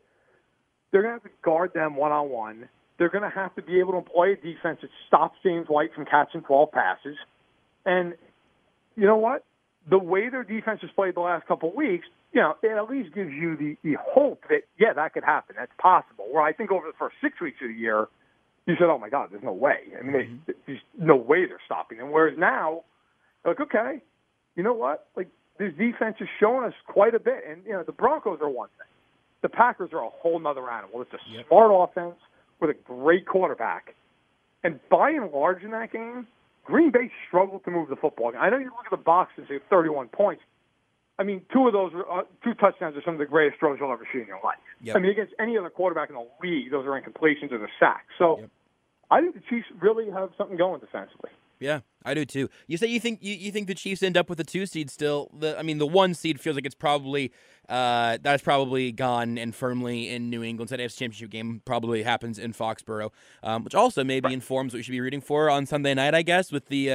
guard them one-on-one. They're going to have to be able to employ a defense that stops James White from catching 12 passes. And you know what? The way their defense has played the last couple of weeks, it at least gives you the hope that, that could happen. That's possible. Where I think over the first 6 weeks of the year, you said, oh, my God, there's no way. I mean, there's no way they're stopping them. Whereas now, like, okay, you know what? Like, this defense has shown us quite a bit. And, the Broncos are one thing. The Packers are a whole nother animal. It's a smart offense with a great quarterback. And by and large in that game, Green Bay struggled to move the football. I know you look at the box and say 31 points. I mean, 2 of those, 2 touchdowns are some of the greatest throws you'll ever see in your life. Yep. I mean, against any other quarterback in the league, those are incompletions or the sacks. So I think the Chiefs really have something going defensively. Yeah, I do too. You say you think the Chiefs end up with a 2 seed still. The 1 seed feels like it's probably that's probably gone and firmly in New England. That AFC Championship game probably happens in Foxborough, which also maybe informs what we should be rooting for on Sunday night, I guess, with the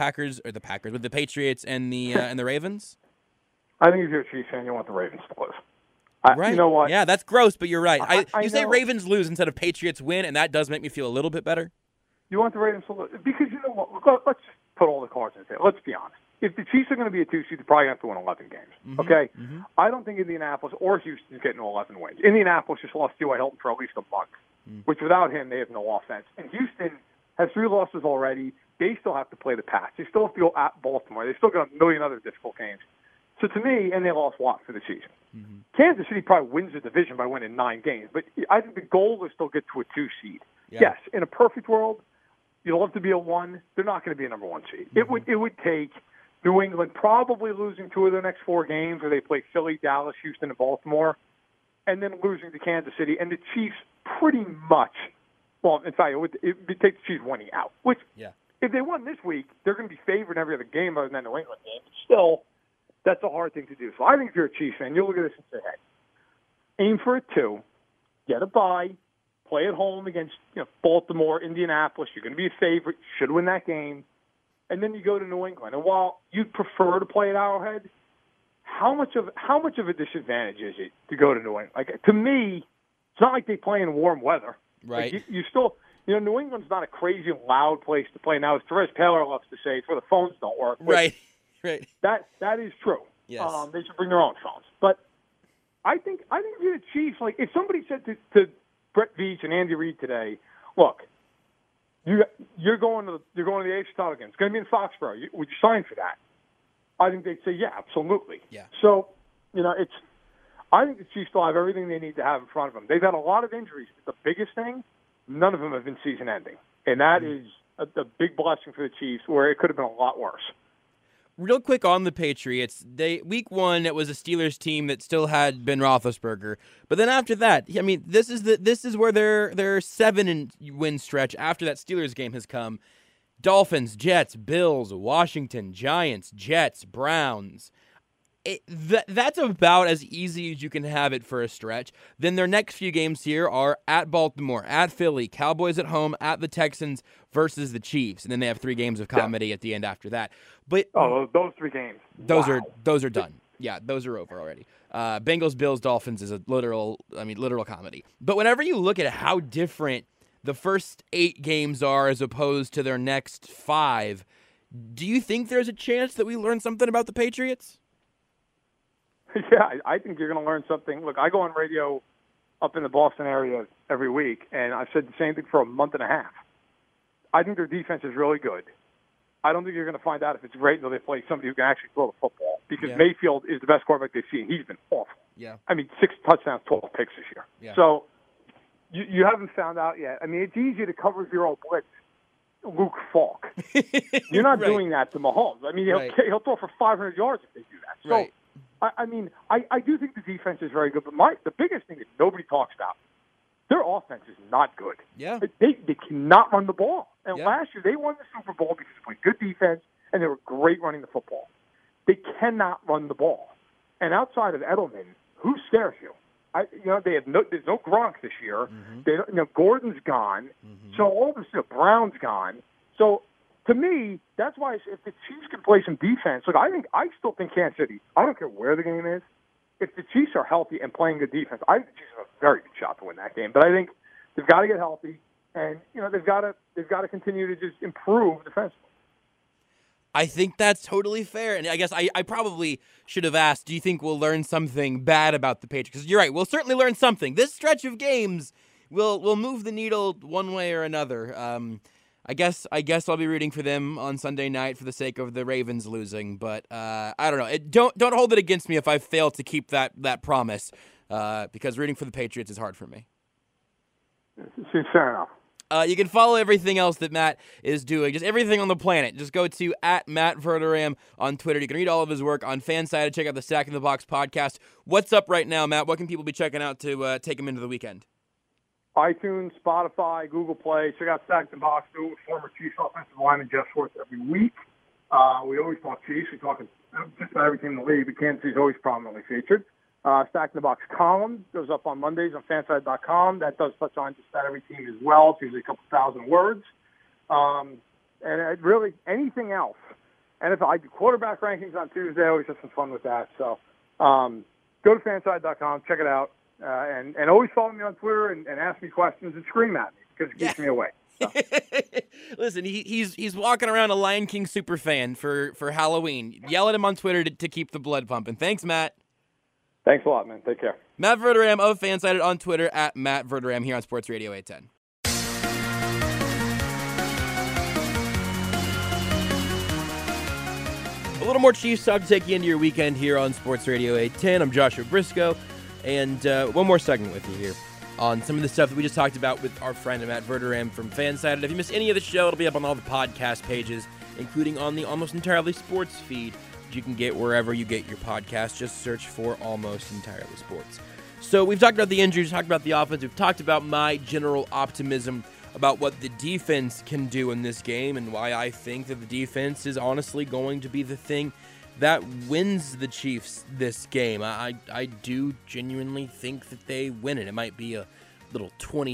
Patriots and the Ravens. I think if you're a Chiefs fan, you want the Ravens to lose. Right. You know what? Yeah, that's gross, but you're right. You say know. Ravens lose instead of Patriots win, and that does make me feel a little bit better. You want the Ravens to lose because you know what? Let's just put all the cards in the table. Let's be honest. If the Chiefs are going to be a 2 seed. They're probably going to have to win 11 games. Okay? I don't think Indianapolis or Houston's getting 11 wins. Indianapolis just lost T.Y. Hilton for at least a month, which without him, they have no offense. And Houston has 3 losses already. They still have to play the Pats. They still have to go at Baltimore. They still got a million other difficult games. So to me, and they lost Watt for the season. Kansas City probably wins the division by winning 9 games. But I think the goal is still get to a 2 seed. Yeah. Yes, in a perfect world, you'd love to be a 1. They're not going to be a number 1 seed. It would take New England probably losing 2 of their next 4 games, where they play Philly, Dallas, Houston, and Baltimore, and then losing to Kansas City. And the Chiefs pretty much, well, in fact, it would take the Chiefs winning out. Which, if they won this week, they're going to be favored in every other game other than the New England game. But still, that's a hard thing to do. So I think if you're a Chiefs fan, you'll look at this and say, hey, aim for a 2, get a bye, play at home against Baltimore, Indianapolis. You're going to be a favorite. You should win that game. And then you go to New England. And while you'd prefer to play at Arrowhead, how much of a disadvantage is it to go to New England? Like, to me, it's not like they play in warm weather. Right. Like you still, New England's not a crazy loud place to play. Now, as Therese Taylor loves to say, it's where the phones don't work. Right. Right. That is true. Yes. They should bring their own phones. But I think if you're the Chiefs, like if somebody said to Brett Veach and Andy Reid today, look, you're going to the AFC title game. It's going to be in Foxborough. Would you sign for that? I think they'd say, yeah, absolutely. Yeah. So, I think the Chiefs still have everything they need to have in front of them. They've had a lot of injuries. The biggest thing, none of them have been season-ending. And that is a big blessing for the Chiefs, where it could have been a lot worse. Real quick on the Patriots, week 1 it was a Steelers team that still had Ben Roethlisberger, but then after that, I mean, this is where their 7-win stretch after that Steelers game has come. Dolphins, Jets, Bills, Washington, Giants, Jets, Browns. That's about as easy as you can have it for a stretch. Then their next few games here are at Baltimore, at Philly, Cowboys at home, at the Texans versus the Chiefs, and then they have 3 games of comedy at the end after that. But those 3 games, those are done. Yeah, those are over already. Bengals, Bills, Dolphins is a literal comedy. But whenever you look at how different the first 8 games are as opposed to their next 5, do you think there's a chance that we learn something about the Patriots? Yeah, I think you're going to learn something. Look, I go on radio up in the Boston area every week, and I've said the same thing for a month and a half. I think their defense is really good. I don't think you're going to find out if it's great until they play somebody who can actually throw the football, because Mayfield is the best quarterback they've seen. He's been awful. Yeah. I mean, 6 touchdowns, 12 picks this year. Yeah. So you haven't found out yet. I mean, it's easy to cover 0 blitz Luke Falk. You're not doing that to Mahomes. I mean, he'll throw for 500 yards if they do that. So. Right. I mean, I do think the defense is very good, but the biggest thing that nobody talks about, their offense is not good. Yeah. They cannot run the ball. And last year they won the Super Bowl because they played good defense and they were great running the football. They cannot run the ball. And outside of Edelman, who scares you? There's no Gronk this year. Gordon's gone. So all of a sudden, Brown's gone. So to me, that's why if the Chiefs can play some defense, look, I still think Kansas City, I don't care where the game is, if the Chiefs are healthy and playing good defense, I think the Chiefs have a very good shot to win that game. But I think they've got to get healthy, and they've got to continue to just improve defensively. I think that's totally fair. And I guess I probably should have asked, do you think we'll learn something bad about the Patriots? Because you're right, we'll certainly learn something. This stretch of games will move the needle one way or another. I guess I'll be rooting for them on Sunday night for the sake of the Ravens losing, but I don't know. Don't hold it against me if I fail to keep that promise, because rooting for the Patriots is hard for me. Fair enough. You can follow everything else that Matt is doing, just everything on the planet. Just go to @MattVerderam on Twitter. You can read all of his work on Fansided. Check out the Stack in the Box podcast. What's up right now, Matt? What can people be checking out to take them into the weekend? iTunes, Spotify, Google Play. Check out Stack in the Box. Do it with former Chiefs offensive lineman Jeff Schwartz every week. We always talk Chiefs. We talk just about every team in the league, but Kansas City's always prominently featured. Stack in the Box column goes up on Mondays on fanside.com. That does touch on just about every team as well. It's usually a couple thousand words. And really anything else. And if I do quarterback rankings on Tuesday, I always have some fun with that. So go to fanside.com, check it out. And always follow me on Twitter and ask me questions and scream at me because it keeps me away. So. Listen, he's walking around a Lion King super fan for Halloween. Yell at him on Twitter to keep the blood pumping. Thanks, Matt. Thanks a lot, man. Take care. Matt Verderam of Fansided on Twitter at Matt Verderam here on Sports Radio 810. A little more Chiefs talk to take you into your weekend here on Sports Radio 810. I'm Joshua Briscoe, and one more segment with you here on some of the stuff that we just talked about with our friend Matt Verderam from Fansided. If you missed any of the show, it'll be up on all the podcast pages, including on the Almost Entirely Sports feed, which you can get wherever you get your podcast. Just search for Almost Entirely Sports. So we've talked about the injuries, talked about the offense, we've talked about my general optimism about what the defense can do in this game and why I think that the defense is honestly going to be the thing that wins the Chiefs this game. I do genuinely think that they win it. It might be a little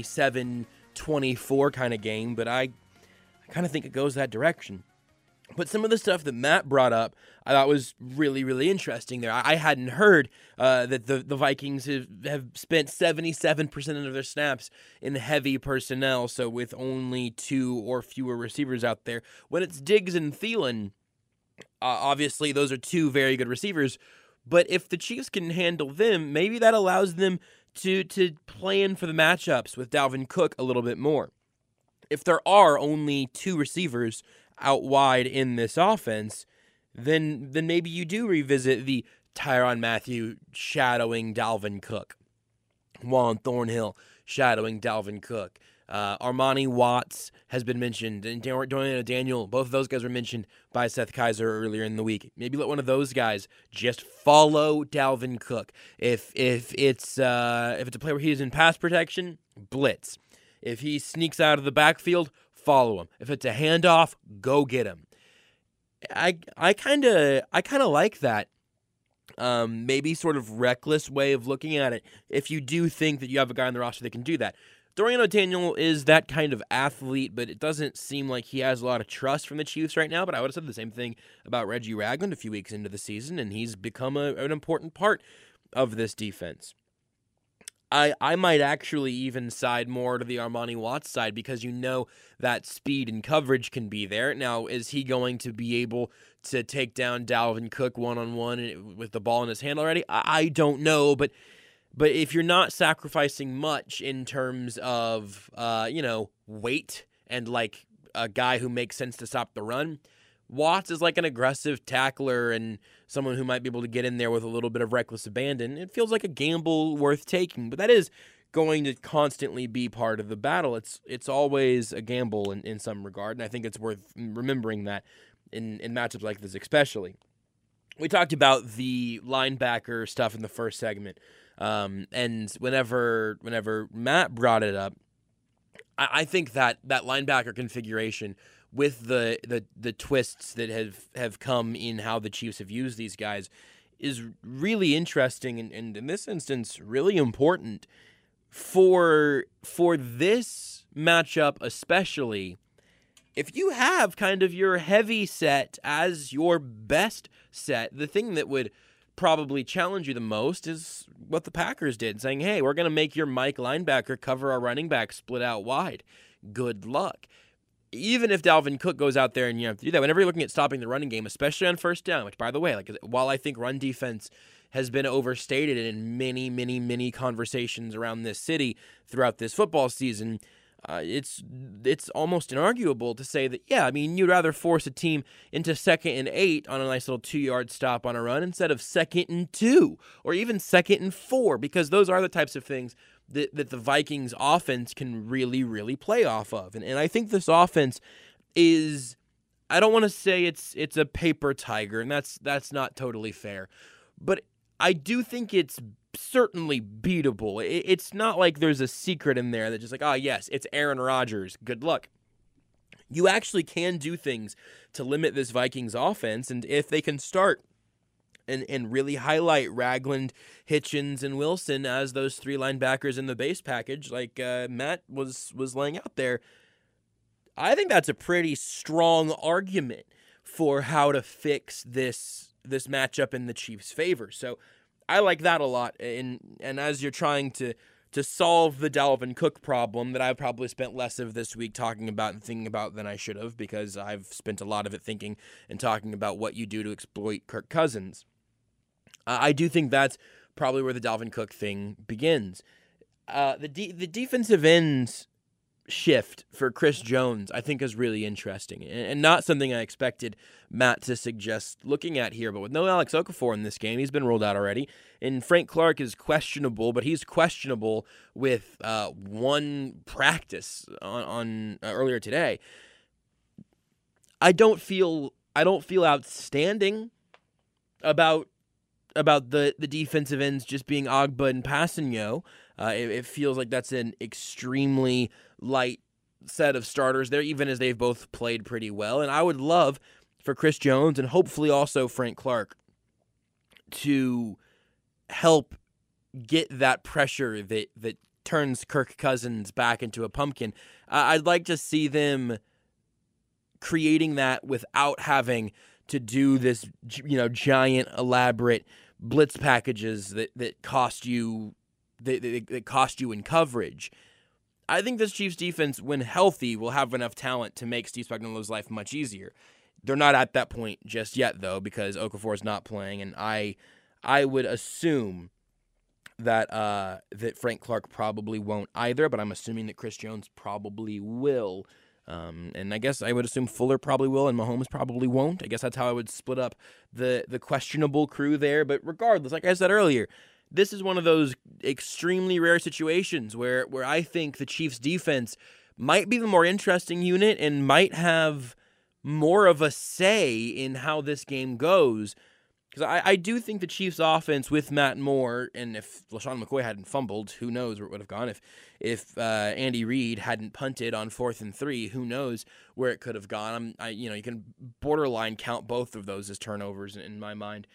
27-24 kind of game, but I kind of think it goes that direction. But some of the stuff that Matt brought up, I thought was really, really interesting there. I hadn't heard that the Vikings have spent 77% of their snaps in heavy personnel, so with only 2 or fewer receivers out there. When it's Diggs and Thielen, obviously those are 2 very good receivers, but if the Chiefs can handle them, maybe that allows them to plan for the matchups with Dalvin Cook a little bit more. If there are only 2 receivers out wide in this offense, then maybe you do revisit the Tyrann Mathieu shadowing Dalvin Cook, Juan Thornhill shadowing Dalvin Cook. Armani Watts has been mentioned, and Daniel, both of those guys were mentioned by Seth Kaiser earlier in the week. Maybe let one of those guys just follow Dalvin Cook. If it's a play where he's in pass protection, blitz. If he sneaks out of the backfield, follow him. If it's a handoff, go get him. I kind of like that. Maybe sort of reckless way of looking at it. If you do think that you have a guy on the roster that can do that, Dorian O'Daniel is that kind of athlete, but it doesn't seem like he has a lot of trust from the Chiefs right now. But I would have said the same thing about Reggie Ragland a few weeks into the season, and he's become an important part of this defense. I might actually even side more to the Armani Watts side because you know that speed and coverage can be there. Now, is he going to be able to take down Dalvin Cook one-on-one with the ball in his hand already? I don't know, but if you're not sacrificing much in terms of, weight and like a guy who makes sense to stop the run, Watts is like an aggressive tackler and someone who might be able to get in there with a little bit of reckless abandon. It feels like a gamble worth taking, but that is going to constantly be part of the battle. It's always a gamble in some regard, and I think it's worth remembering that in matchups like this especially. We talked about the linebacker stuff in the first segment, and whenever Matt brought it up, I think that linebacker configuration with the twists that have come in how the Chiefs have used these guys is really interesting and in this instance really important for this matchup especially. If you have kind of your heavy set as your best set, the thing that would probably challenge you the most is what the Packers did, saying, hey, we're going to make your Mike linebacker cover our running back split out wide. Good luck. Even if Dalvin Cook goes out there and you have to do that, whenever you're looking at stopping the running game, especially on first down, which, by the way, like while I think run defense has been overstated in many, many, many conversations around this city throughout this football season, it's almost inarguable to say that, yeah, I mean, you'd rather force a team into 2nd and 8 on a nice little 2-yard stop on a run instead of 2nd and 2 or even 2nd and 4, because those are the types of things that the Vikings offense can really, really play off of. And I think this offense is, I don't want to say it's a paper tiger, and that's not totally fair, but I do think it's certainly beatable. It's not like there's a secret in there that just like, yes, it's Aaron Rodgers. Good luck. You actually can do things to limit this Vikings offense, and if they can start and really highlight Ragland, Hitchens, and Wilson as those 3 linebackers in the base package like Matt was laying out there, I think that's a pretty strong argument for how to fix this matchup in the Chiefs' favor. So I like that a lot. And as you're trying to to solve the Dalvin Cook problem that I've probably spent less of this week talking about and thinking about than I should have, because I've spent a lot of it thinking and talking about what you do to exploit Kirk Cousins. I do think that's probably where the Dalvin Cook thing begins. The defensive ends shift for Chris Jones, I think, is really interesting, and not something I expected Matt to suggest looking at here. But with no Alex Okafor in this game, he's been ruled out already, and Frank Clark is questionable, but he's questionable with one practice on earlier today. I don't feel outstanding about the defensive ends just being Agba and Passanio. It feels like that's an extremely light set of starters there, even as they've both played pretty well. And I would love for Chris Jones and hopefully also Frank Clark to help get that pressure that turns Kirk Cousins back into a pumpkin. I'd like to see them creating that without having to do this, giant, elaborate blitz packages that cost you in coverage. I think this Chiefs defense, when healthy, will have enough talent to make Steve Spagnuolo's life much easier. They're not at that point just yet, though, because Okafor is not playing, and I would assume that Frank Clark probably won't either, but I'm assuming that Chris Jones probably will. And I guess I would assume Fuller probably will and Mahomes probably won't. I guess that's how I would split up the questionable crew there. But regardless, like I said earlier, this is one of those extremely rare situations where I think the Chiefs defense might be the more interesting unit and might have more of a say in how this game goes. Because I do think the Chiefs offense with Matt Moore, and if LaShawn McCoy hadn't fumbled, who knows where it would have gone. If Andy Reid hadn't punted on 4th and 3, who knows where it could have gone. You can borderline count both of those as turnovers in my mind.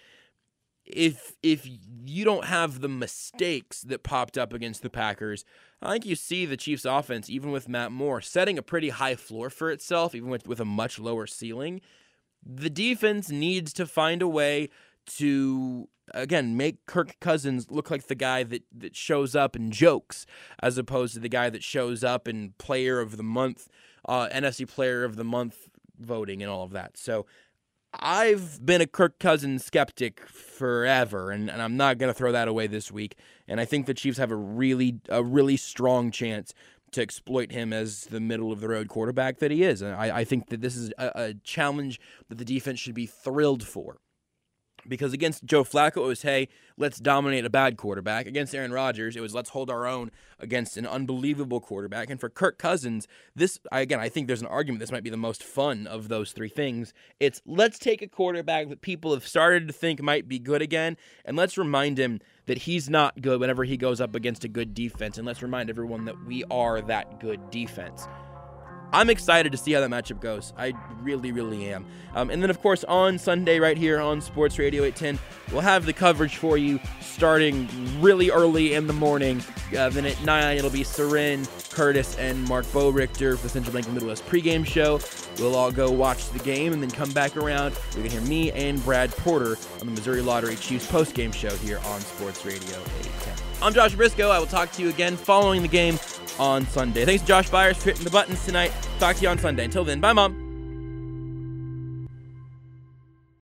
If you don't have the mistakes that popped up against the Packers, I think you see the Chiefs offense, even with Matt Moore, setting a pretty high floor for itself, even with a much lower ceiling. The defense needs to find a way to, again, make Kirk Cousins look like the guy that shows up and jokes, as opposed to the guy that shows up in Player of the Month, NFC Player of the Month voting and all of that. So I've been a Kirk Cousins skeptic forever, and I'm not going to throw that away this week. And I think the Chiefs have a really strong chance to exploit him as the middle-of-the-road quarterback that he is. And I think that this is a challenge that the defense should be thrilled for. Because against Joe Flacco, it was, hey, let's dominate a bad quarterback. Against Aaron Rodgers, it was, let's hold our own against an unbelievable quarterback. And for Kirk Cousins, I think there's an argument this might be the most fun of those three things. It's, let's take a quarterback that people have started to think might be good again, and let's remind him that he's not good whenever he goes up against a good defense. And let's remind everyone that we are that good defense. I'm excited to see how that matchup goes. I really, really am. And then, of course, on Sunday right here on Sports Radio 810, we'll have the coverage for you starting really early in the morning. Then at 9, it'll be Seren, Curtis, and Mark Bow-Richter for the Central Bank of the Midwest pregame show. We'll all go watch the game and then come back around. We can hear me and Brad Porter on the Missouri Lottery Chiefs postgame show here on Sports Radio 810. I'm Josh Briscoe. I will talk to you again following the game on Sunday. Thanks to Josh Byers for hitting the buttons tonight. Talk to you on Sunday. Until then, bye, Mom.